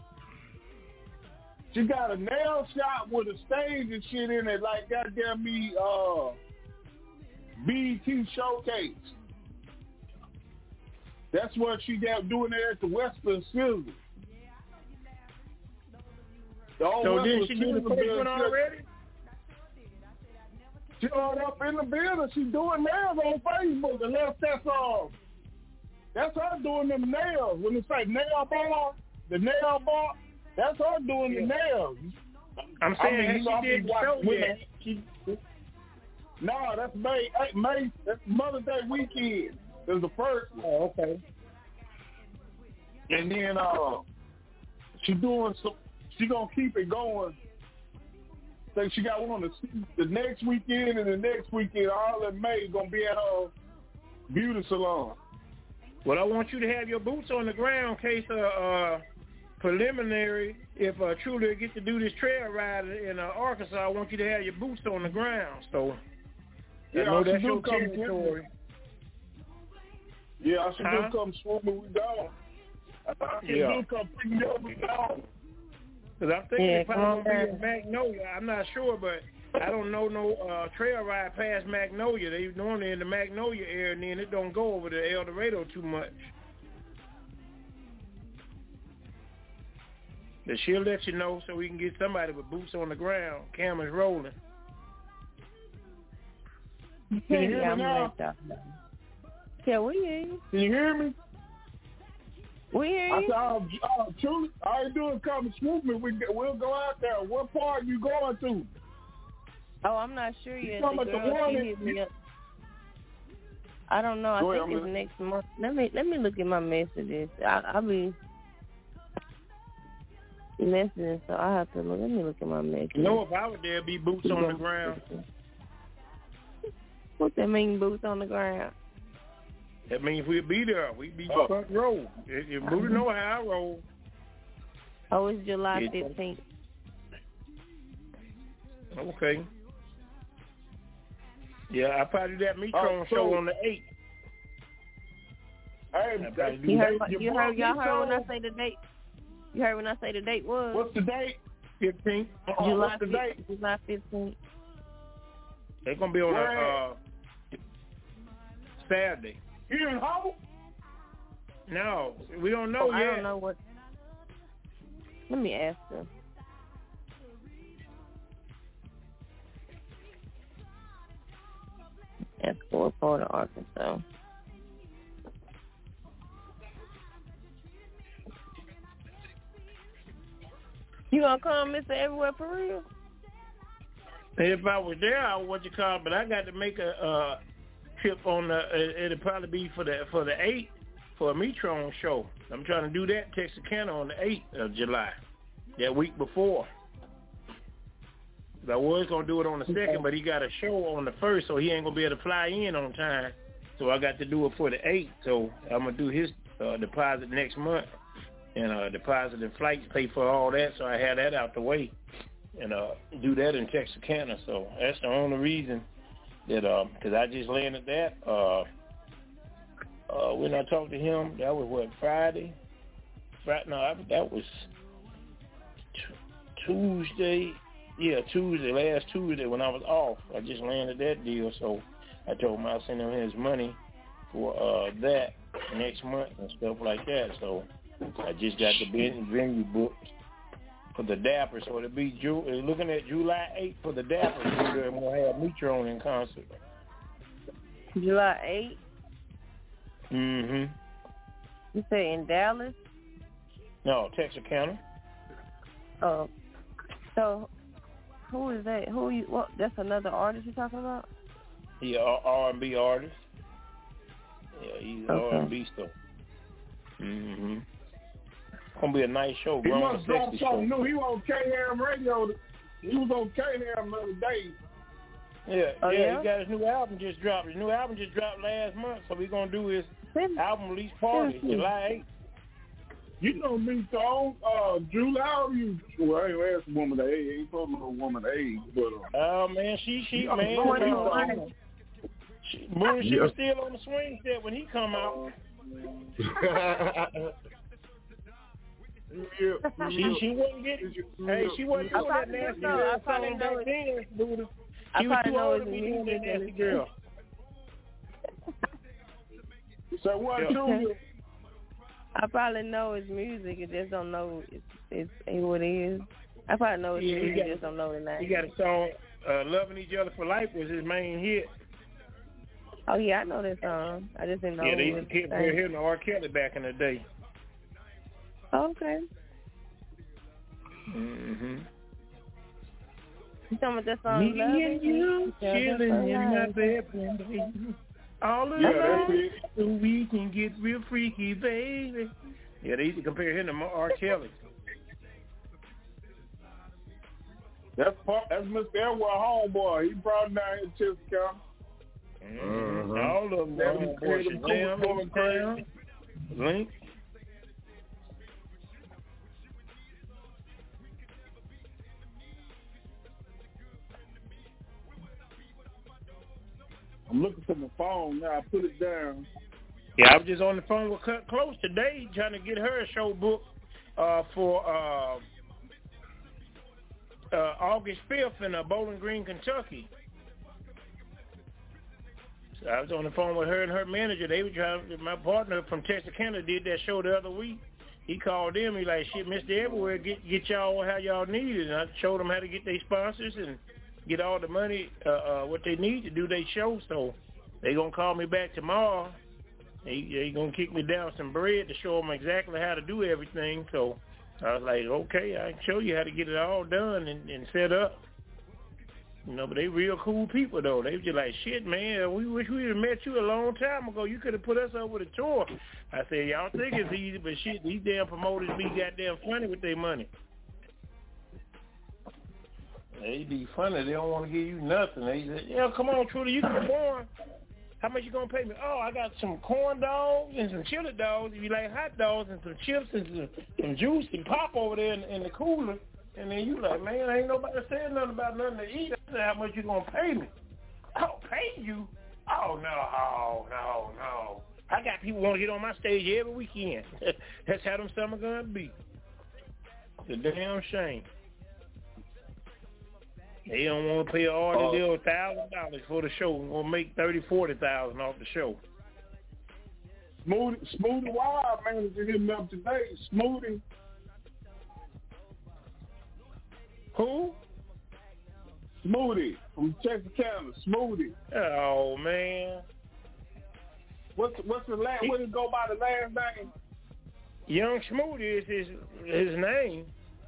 She got a nail shop with a stage and shit in it, like goddamn me, uh, B E T Showcase. That's what she got doing there at the Western Silver. The old So Western didn't she do the Silver first one building. already? showed up in the building. She doing nails on Facebook. And that's, that's, uh, that's her doing them nails. When they say nail bar, the nail bar, that's her doing the nails. I'm saying I mean, she did the show yet. She, no, that's May. May. That's Mother's Day weekend. It was the first one. Oh, okay. And then uh, she doing some. She gonna keep it going. So she got one the, the next weekend and the next weekend. All in May gonna be at her beauty salon. Well, I want you to have your boots on the ground in case uh, uh preliminary. If uh, Truly get to do this trail ride in uh, Arkansas, I want you to have your boots on the ground. So yeah, I know that's your come territory. Yeah, I should huh? do come swimming with dog. I should yeah. do come pick me up with dog. Because I'm thinking Yeah, it's probably going to be in Magnolia. I'm not sure, but I don't know no uh, trail ride past Magnolia. They normally in the Magnolia area, and then it don't go over to El Dorado too much. But she'll let you know so we can get somebody with boots on the ground. Cameras rolling. Can you hear me now? Yeah, we hear you. Can you hear me? We hear you. I said, uh, uh, Truly, all you do is come and swoop me. We, we'll go out there. What part are you going to? Oh, I'm not sure yet. Come The at the girl, one she and- hit me up. I don't know. I Go think ahead, it's I'm next month. Let me let me look at my messages. I, I'll be messaging, so I have to look. Let me look at my messages. You know, if I was there, be boots on the ground. What that mean, boots on the ground? That means we'll be there. We'd be Oh. front row. If, if Booty know how I roll. Oh, it's July Yeah. fifteenth. Okay. Yeah, I probably do that Metron Oh, so- show on the eighth. Hey, I probably do You that. heard, what- you heard, y'all heard when I say the date? You heard when I say the date was? What's the date? fifteenth. Uh, July what's the date? July fifteenth. They're going to be on Where a uh, Saturday. Here in Hubble? No, we don't know Oh, I yet. don't know what. Let me ask her. Ask her what part of Arkansas. You gonna come, Mister Everywhere, for real? If I was there, I would what you call it, but I got to make a uh, trip on the. Uh, it'll probably be for the for the eighth for a Metron show. I'm trying to do that in Texarkana on the eighth of July, that week before. I was gonna do it on the second, but he got a show on the first, so he ain't gonna be able to fly in on time. So I got to do it for the eighth. So I'm gonna do his uh, deposit next month, and uh, deposit and flights, pay for all that. So I had that out the way, and uh, do that in Texarkana. So that's the only reason that, because uh, I just landed that. Uh, uh, when I talked to him, that was what, Friday? Friday? No, I, that was t- Tuesday. Yeah, Tuesday, last Tuesday when I was off. I just landed that deal, so I told him I'll send him his money for uh, that next month and stuff like that. So I just got the venue booked for the Dapper. So it'll be Ju- looking at July eighth for the Dapper, and we'll have Metron in concert. July eighth? Mm-hmm. You say in Dallas? No, Texarkana. Oh. So, who is that? Who you? What? That's another artist you're talking about? He a R and B artist. Yeah, he's an Okay. R and B stuff. Mm-hmm. Gonna be a nice show, He grown must drop sexy show. something new. He was on K M radio. He was on K M the other day. Yeah, Oh, yeah, yeah? he got his new album just dropped. His new album just dropped last month, so we're gonna do his album release party July eighth. You know me, so uh, Julie, how old are you? Well, I ain't asked a woman age. I ain't told no woman age, but uh, Oh man, she she Yeah, man, twenty-one. uh, she, when she Yeah. was still on the swing set when he come out. She she wasn't getting. Hey, she wasn't doing that nasty know- girl I probably song know back it. then, dude. I She was probably too know old his to be doing that music and nasty his- girl. So what, Yeah. Julia? I probably know his music. I just don't know it's, it's, it's what it is. I probably know his Yeah, he music. got- just don't know the name. He got a song. uh, Loving Each Other for Life was his main hit. Oh, yeah, I know that song. I just didn't know. Yeah, they used to compare him to R. Kelly back in the day. Okay. Mm-hmm. You talking about that song? Me and you chilling in my bedroom, all alone, yeah, so we can get real freaky, baby. Yeah, they used to compare him to R. Kelly. That's part, that's Mister Edward Homeboy. He brought him down here to Chester County. Mm-hmm. All of them. Homeboy, Shazam, Shazam, Link. I'm looking for my phone now. I put it down. Yeah, I was just on the phone with Cut Close today trying to get her a show booked uh, for uh, uh, August fifth in uh, Bowling Green, Kentucky. So I was on the phone with her and her manager. They were trying. My partner from Texarkana did that show the other week. He called them. He like, shit, Mister Everywhere, get get y'all how y'all need it. And I showed them how to get their sponsors and get all the money, uh, uh, what they need to do their show. So they gonna call me back tomorrow. They they gonna kick me down some bread to show them exactly how to do everything. So I was like, okay, I can show you how to get it all done and, and set up. You know, but they real cool people though. They just like, shit, man, we wish we had met you a long time ago. You could have put us up with a tour. I said, y'all think it's easy, but shit, these damn promoters be goddamn funny with their money. They be funny. They don't want to give you nothing. They say, yeah, come on, Trudy, you can perform. How much you gonna pay me? Oh, I got some corn dogs and some chili dogs. If you like hot dogs and some chips and some, some juice and pop over there in, in the cooler. And then you like, man, ain't nobody saying nothing about nothing to eat. I said, how much you gonna pay me? Oh, pay you? Oh, no, no, no. I got people want to get on my stage every weekend. That's how them summer gonna be. It's a damn shame. They don't want to pay an artist deal a thousand dollars for the show. We're gonna make thirty, forty thousand off the show. Smoothie, Smoothie Wild manager hit me up today. Smoothie. Who? Smoothie from Texarkana. Smoothie. Oh man. What's what's the last? What did it go by the last name? Young Smoothie is his his name.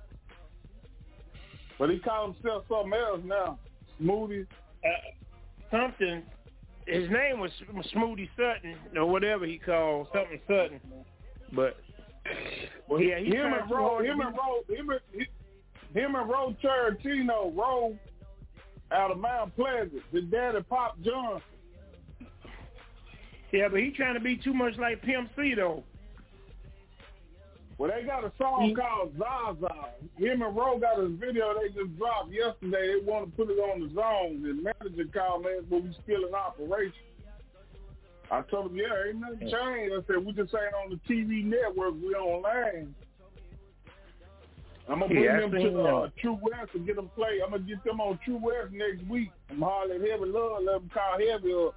But he calls himself something else now. Smoothie. Uh, something. His name was Smoothie Sutton or whatever he called something Sutton. But well, yeah, he him and Ro, him and Ro, him and him and Ro Tarantino, Ro out of Mount Pleasant, the daddy Pop Johnson. Yeah, but he trying to be too much like Pimp C though. Well, they got a song called Zaza. Him and Ro got a video they just dropped yesterday. They want to put it on the zone. The manager called me, but we still in operation. I told him, yeah, ain't nothing changed. I said, we just ain't on the T V network. We online. I'm going to bring yeah, them to uh, True West and get them play. I'm going to get them on True West next week. I'm hollering Heavy Love, let them call Heavy up.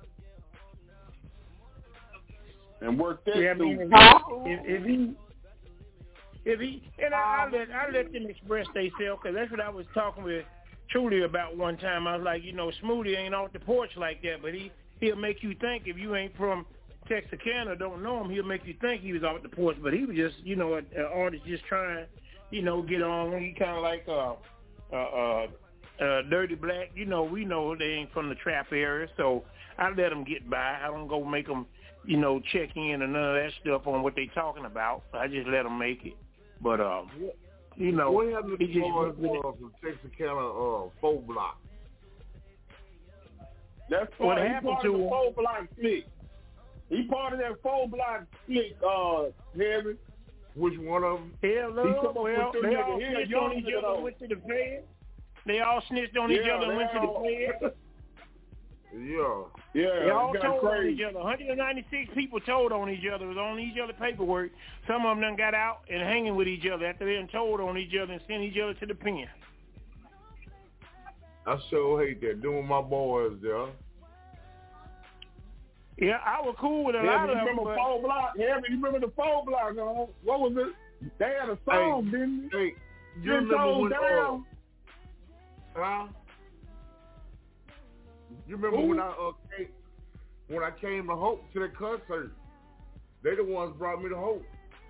And work that yeah, through. I mean, if, if he... If he and I, I let I let them express themselves because that's what I was talking with Trudy about one time. I was like, you know, Smoothie ain't off the porch like that, but he he'll make you think if you ain't from Texarkana, don't know him, he'll make you think he was off the porch. But he was just, you know, an artist just trying, you know, get on. He kind of like uh, uh, uh, uh, Dirty Black. You know, we know they ain't from the trap area, so I let them get by. I don't go make them, you know, check in and none of that stuff on what they talking about. I just let them make it. But, um, you know, what happened to he just uh, from Texarkana uh, four block? That's what part, happened part to of the him. four block split. He part of that four block split, uh, Heavy. Which one of them? Hell, no. Well, they all snitched on each other and went to the Fed. They all snitched on each yeah, other and went all... to the Fed. Yeah. Yeah. They all told crazy. on each other. one hundred ninety-six people told on each other. It was on each other's paperwork. Some of them done got out and hanging with each other after they done told on each other and sent each other to the pen. I sure hate that. Doing my boys there. Yeah, I was cool with a yeah, lot you of them. remember But... four block? Yeah, you remember the four block? Uh, what was it? They had a song, hey, didn't they? Hey, you Ten remember toes when? down. Uh, huh? You remember Ooh. when I uh, came, when I came to Hope to the concert? They the ones brought me to Hope.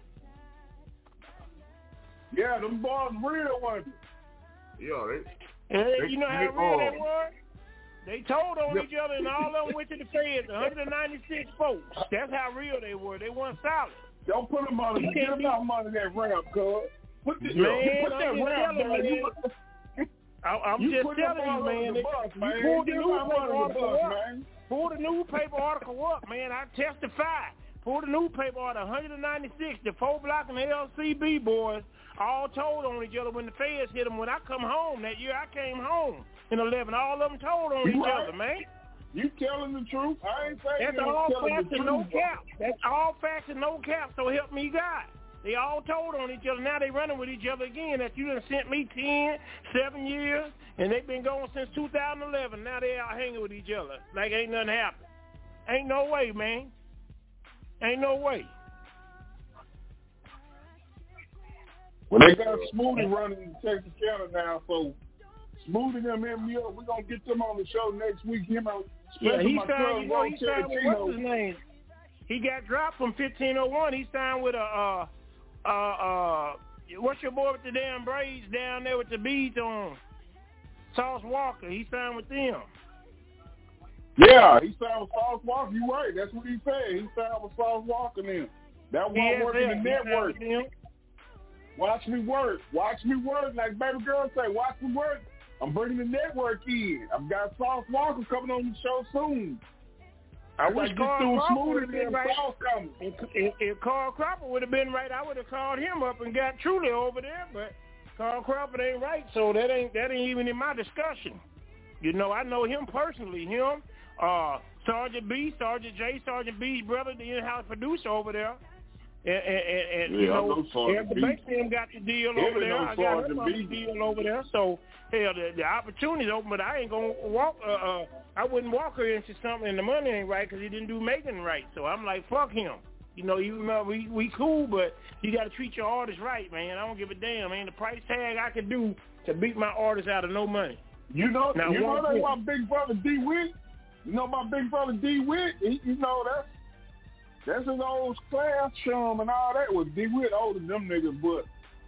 Yeah, them boys real ones. Yeah, they. And they you know how real they were? They told on yep. each other, and all of them went to the feds. one hundred ninety-six folks. That's how real they were. They weren't solid. Don't put them on. Get them out money that ramp, cuz. Put, the, man, put that ramp down. You, I, I'm you just telling you, man. The bus, man. You pulled the newspaper article bus, up. Man. Pull the newspaper article up, man. I testify. Pull the newspaper article. one hundred ninety-six. The four block and the L C B boys all told on each other when the feds hit them. When I come home that year, I came home in eleven. All of them told on you each right. other, man. You telling the truth? I ain't saying that's all facts and no cap. That's all facts and no cap. So help me God. They all told on each other. Now they running with each other again. That you done sent me ten, seven years, and they've been going since two thousand eleven. Now they out hanging with each other like ain't nothing happened. Ain't no way, man. Ain't no way. Well, they got Smoothie running in Texas County now, so Smoothie them hit me up. We're going to get them on the show next week. Him out. Yeah, he signed, you know, he signed with, what's his name? He got dropped from fifteen oh one. He signed with a, uh, uh, uh, what's your boy with the damn braids down there with the beads on? Sauce Walker. He signed with them. Yeah, he signed with Sauce Walker. You right. That's what he said. He signed with Sauce Walker then. That one yeah, working yeah, the network. Watch me work. Watch me work. Like baby girl say, watch me work. I'm bringing the network in. I've got Sauce Walker coming on the show soon. I wish Carl Cropper would have been right. If, if, if Carl Cropper would have been right, I would have called him up and got Truly over there. But Carl Cropper ain't right, so that ain't that ain't even in my discussion. You know, I know him personally. Him, uh, Sergeant B, Sergeant J, Sergeant B's brother, the in-house producer over there. And, and, and, and yeah, you know, know the Mexican got the deal over there. I got him the deal over there. So, hell, the, the opportunity's open, but I ain't going to walk, uh, uh, I wouldn't walk her into something and the money ain't right because he didn't do Megan right. So I'm like, fuck him. You know, you know, we, we cool, but you got to treat your artist right, man. I don't give a damn, man. The price tag I could do to beat my artist out of no money. You know, now, you know that's my big brother D-Witt? You know my big brother D-Witt? He, you know, that's That's his old class chum and all that. Was D-Witt older than them niggas, but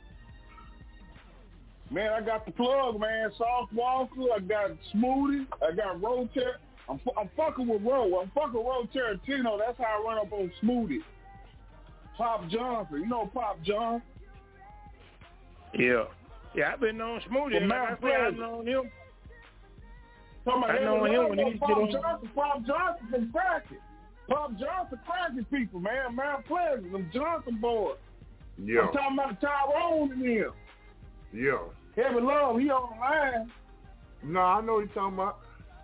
man, I got the plug, man. Sauce Walker, I got Smoothie, I got Roter. I'm I'm fucking with Ro. I'm fucking with Ro Tarantino. That's how I run up on Smoothie. Pop Johnson, you know Pop Johnson? Yeah, yeah. I've been on Smoothie. Like I said, I've known him. I know him when he Pop Johnson. Pop Johnson from Crackers. Pop Johnson cracking people, man. Mount Pleasant, them Johnson boys. Yeah. I'm talking about Tyrone and him. Yeah. Heavy Love, he on the line. No, I know what you're talking about.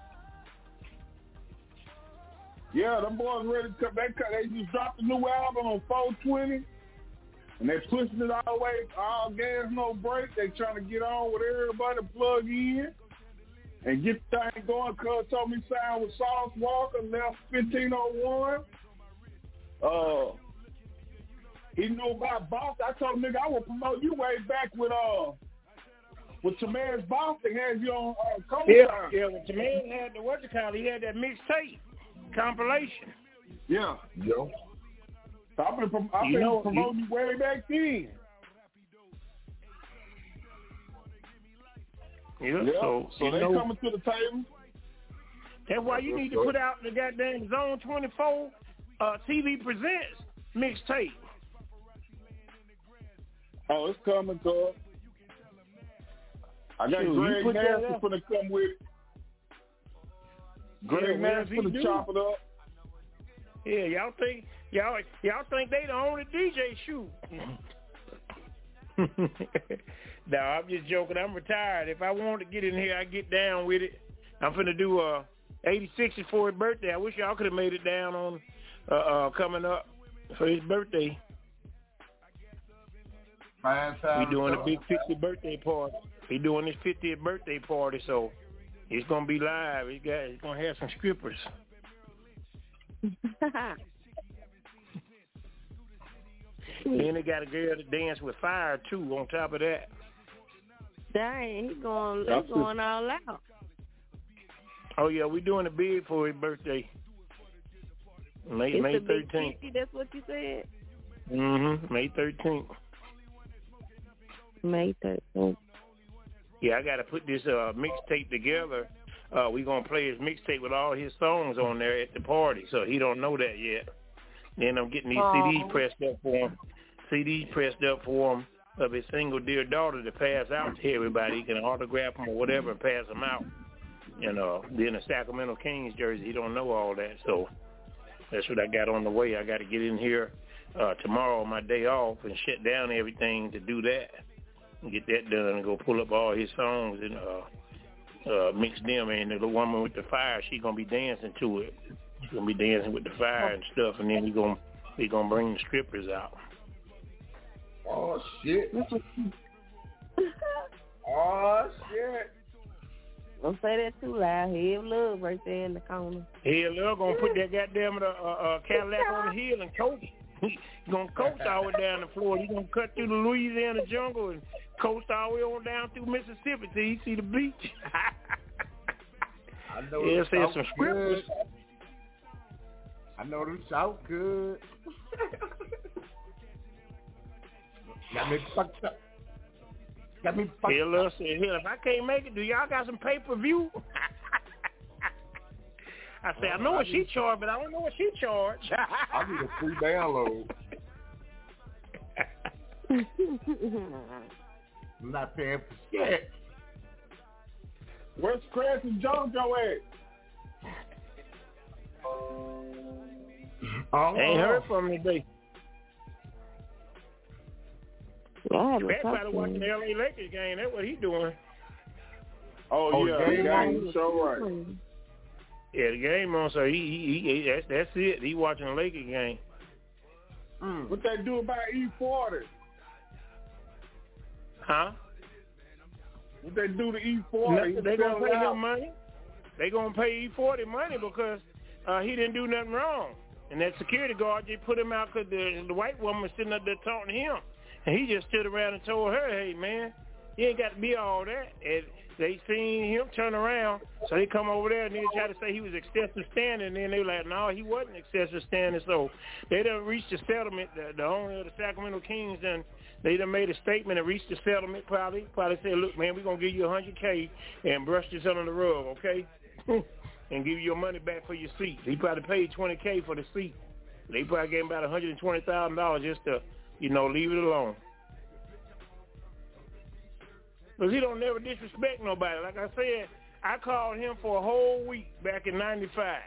Yeah, them boys ready to come. They, they just dropped a new album on four twenty, and they pushing it all the way, all gas, no break. They trying to get on with everybody, plug in. And get the thing going. Cuz told me sign with Sauce Walker, left fifteen oh one. Uh, he knew about Boss. I told him, nigga, I will promote you way back with uh with Tremaine Boss. They had you on uh, co Yeah, yeah. When Tremaine had the what you call, he had that mixtape compilation. Yeah, yeah. So I've been, I've been know, promoting you way back then. Yeah, yeah, so, so they know, coming to the table. That's why you need to put out the goddamn Zone twenty-four uh, T V Presents mixtape. Oh, it's coming, cuz. I got Greg Nasty for to come with it. Greg yeah, Nasty for to chop it up. Yeah, y'all think y'all y'all think they the only D J shoot. No, I'm just joking. I'm retired. If I want to get in here, I get down with it. I'm finna do uh eighty-six for his birthday. I wish y'all could have made it down on uh, uh coming up for his birthday. We doing a big fiftieth birthday party. He doing his fiftieth birthday party, so it's gonna be live. He got he's gonna have some strippers. Then they got a girl to dance with fire too. On top of that. Dang, he going, he going all out. Oh yeah, we doing a big for his birthday. May it's May thirteenth. That's what you said. Mm-hmm. May thirteenth. May thirteenth. Yeah, I got to put this uh, mixtape together. Uh, we gonna play his mixtape with all his songs on there at the party, so he don't know that yet. Then I'm getting these Aww. C Ds pressed up for him. C Ds pressed up for him of his single dear daughter to pass out to everybody. He can autograph them or whatever and pass them out. And uh, then the Sacramento Kings jersey, he don't know all that, so that's what I got on the way. I got to get in here uh, tomorrow on my day off and shut down everything to do that and get that done and go pull up all his songs and uh, uh, mix them. And the woman with the fire, she gonna be dancing to it. She's gonna be dancing with the fire and stuff, and then we gonna we gonna bring the strippers out. Oh shit! Oh shit! Don't say that too loud. Head Love right there in the corner. Head Love gonna put that goddamn uh, uh, Cadillac on the hill and coast. He gonna coast all the way down to Florida. He gonna cut through the Louisiana jungle and coast all the way on down through Mississippi till he see the beach. I know yeah, them say South some scriptures. good. I know them South good. Got me fucked up. Got me fucked Head Love up. said, "Hell, if I can't make it, do y'all got some pay per view?" I said, I know what she charged, but I don't know what she charged. I need a free download. I'm not paying for shit. Where's Chris and JoJo at? Oh, ain't heard from him today. Yeah, Everybody watching the L A Lakers game. That's what he doing. Oh, Oh, yeah, game yeah, on? you so right. Yeah, the game on, so he, he, he that's, that's it. He watching the Lakers game. Mm. What they do about E forty? Huh? What they do to E forty? Nothing, they gonna pay him money. They gonna pay E forty money because uh, he didn't do nothing wrong. And that security guard just put him out because the, the white woman was sitting up there talking to him. And he just stood around and told her, hey, man, you ain't got to be all that. And they seen him turn around, so they come over there and they try to say he was excessive standing. And then they were like, no, he wasn't excessive standing. So they done reached a settlement. The, the owner of the Sacramento Kings, done, they done made a statement and reached a settlement probably. Probably said, look, man, we're going to give you one hundred K and brush this under the rug, okay? And give you your money back for your seat. He probably paid twenty K for the seat. They probably gave him about one hundred twenty thousand dollars just to, you know, leave it alone. Because he don't never disrespect nobody. Like I said, I called him for a whole week back in ninety-five.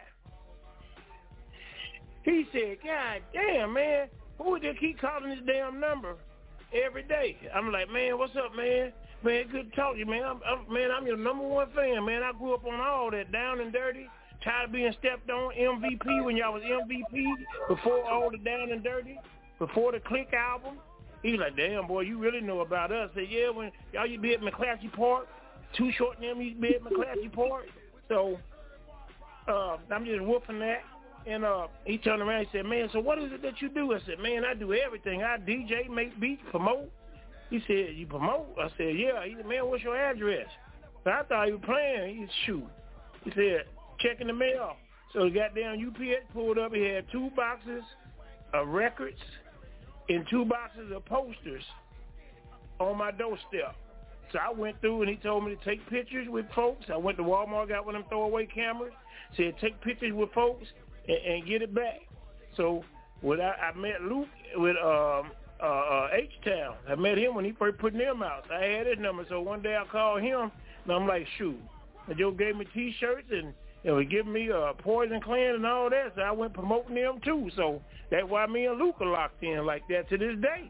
He said, God damn, man, who would they keep calling this damn number every day? I'm like, man, what's up, man? Man, good to talk to you, man. I'm, I'm, man, I'm your number one fan, man. I grew up on all that, down and dirty. Tired of being stepped on, M V P when y'all was M V P, before all the down and dirty, before the Click album. He's like, damn, boy, you really know about us. I said, yeah, when y'all used to be at McClatchy Park, Too Short and them used to be at McClatchy Park. So uh, I'm just whooping that. And uh, he turned around and said, man, so what is it that you do? I said, man, I do everything. I D J, make beats, promote. He said, you promote? I said, yeah. He said, man, what's your address? So I thought he was playing. He said, shoot. He said, checking the mail. So he got down, U P S pulled up. He had two boxes of records and two boxes of posters on my doorstep. So I went through and he told me to take pictures with folks. I went to Walmart, got one of them throwaway cameras, said take pictures with folks and, and get it back. So when I, I met Luke with um, uh, uh, H-Town, I met him when he first put them out. So I had his number. So one day I called him and I'm like, shoot. And Joe gave me T-shirts and It was giving me a uh, Poison Clan and all that, so I went promoting them too. So that's why me and Luke are locked in like that to this day.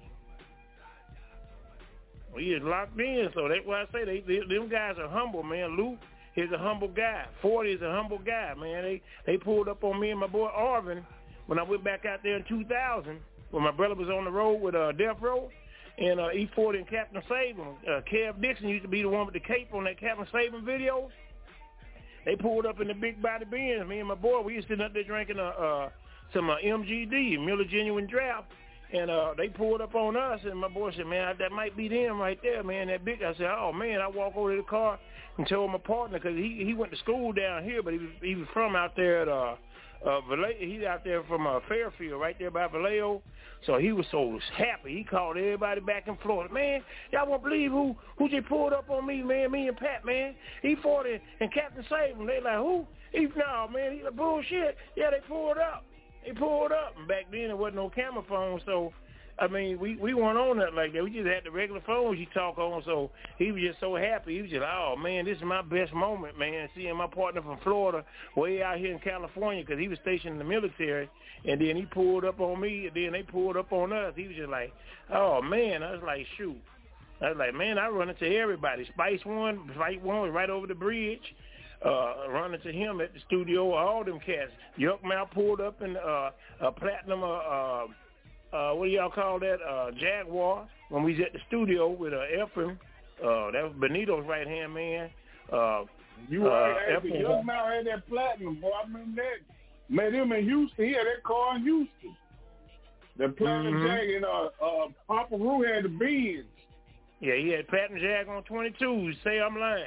We is locked in, so that's why I say they, they them guys are humble, man. Luke is a humble guy. forty is a humble guy, man. They they pulled up on me and my boy Arvin when I went back out there in two thousand when my brother was on the road with uh, Death Row and uh, E forty and Captain Saban. Uh, Kev Dixon used to be the one with the cape on that Captain Saban video. They pulled up in the big body Benz. Me and my boy, we was sitting up there drinking uh, uh, some uh, M G D, Miller Genuine Draft. And uh, they pulled up on us, and my boy said, man, that might be them right there, man, that big. I said, oh, man, I walk over to the car and told my partner, because he, he went to school down here, but he was, he was from out there at uh, uh, Vallejo. He's out there from uh, Fairfield, right there by Vallejo. So he was so happy. He called everybody back in Florida. Man, y'all won't believe who, who just pulled up on me, man, me and Pat, man. He fought it, and Captain saved him. They like, who? He, no, man, he like, bullshit. Yeah, they pulled up. They pulled up, and back then there wasn't no camera phone, so, I mean, we, we weren't on nothing like that. We just had the regular phones you talk on, so he was just so happy. He was just like, oh, man, this is my best moment, man, seeing my partner from Florida way out here in California, because he was stationed in the military, and then he pulled up on me, and then they pulled up on us. He was just like, oh, man. I was like, shoot. I was like, man, I run into everybody. Spice One, Fight One was right over the bridge. Uh, running to him at the studio, all them cats. Yuck Mouth pulled up in uh, a platinum, uh, uh, uh, what do y'all call that, uh, Jaguar, when we was at the studio with uh, Ephraim. Uh, that was Benito's right-hand man. Uh, you right, uh, hey, Yuck Mouth had that platinum, boy. I remember that. Met him in Houston. He had that car in Houston. The platinum mm-hmm. Jag, and uh, uh, Papa Roo had the Benz. Yeah, he had platinum Jag on twenty-twos. Say I'm lying.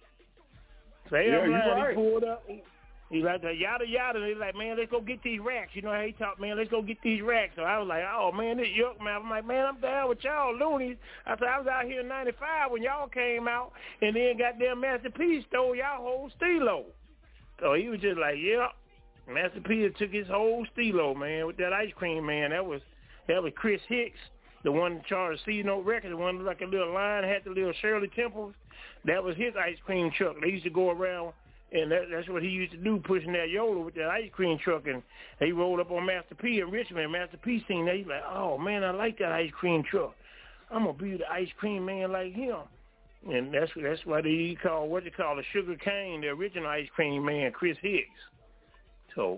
Say yeah, I'm lying. Right. He pulled up. He, he like that yada yada. He's like, man, let's go get these racks. You know how he talk, man, let's go get these racks. So I was like, oh, man, this Yuck Mouth. I'm like, man, I'm down with y'all loonies. I said, I was out here in ninety-five when y'all came out, and then goddamn Master P stole y'all whole stilo. So he was just like, yeah. Master P took his whole stilo, man, with that ice cream, man. That was that was Chris Hicks, the one in charge of C-Note Records, the one like a little line, had the little Shirley Temples. That was his ice cream truck. They used to go around, and that, that's what he used to do, pushing that Yola with that ice cream truck. And he rolled up on Master P in Richmond. Master P seen that. He's like, oh, man, I like that ice cream truck. I'm going to be the ice cream man like him. And that's that's why they call, what they call, the Sugar Cane, the original ice cream man, Chris Hicks. So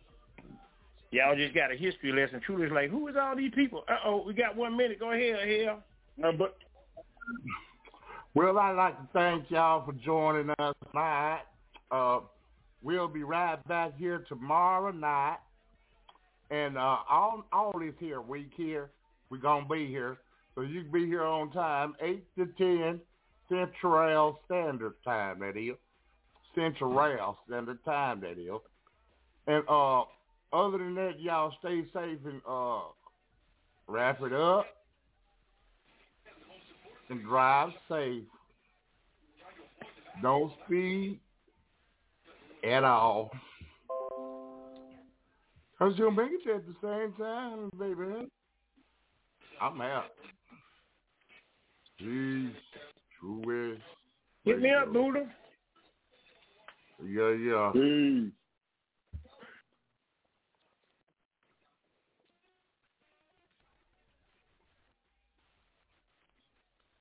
y'all just got a history lesson. Truly's like, who is all these people? Uh-oh, we got one minute. Go ahead, Hell. No, but... Well, I'd like to thank y'all for joining us tonight. Uh, we'll be right back here tomorrow night. And uh, all, all this here week here, we're going to be here. So you can be here on time, eight to ten Central Standard Time, that is. Central Standard Time, that is. And uh, other than that, y'all stay safe and uh, wrap it up. And drive safe. Don't speed at all. Cause you'll make it at the same time, baby. I'm out. Jeez, True West. Hit me up, Buddha. Yeah, yeah. Peace.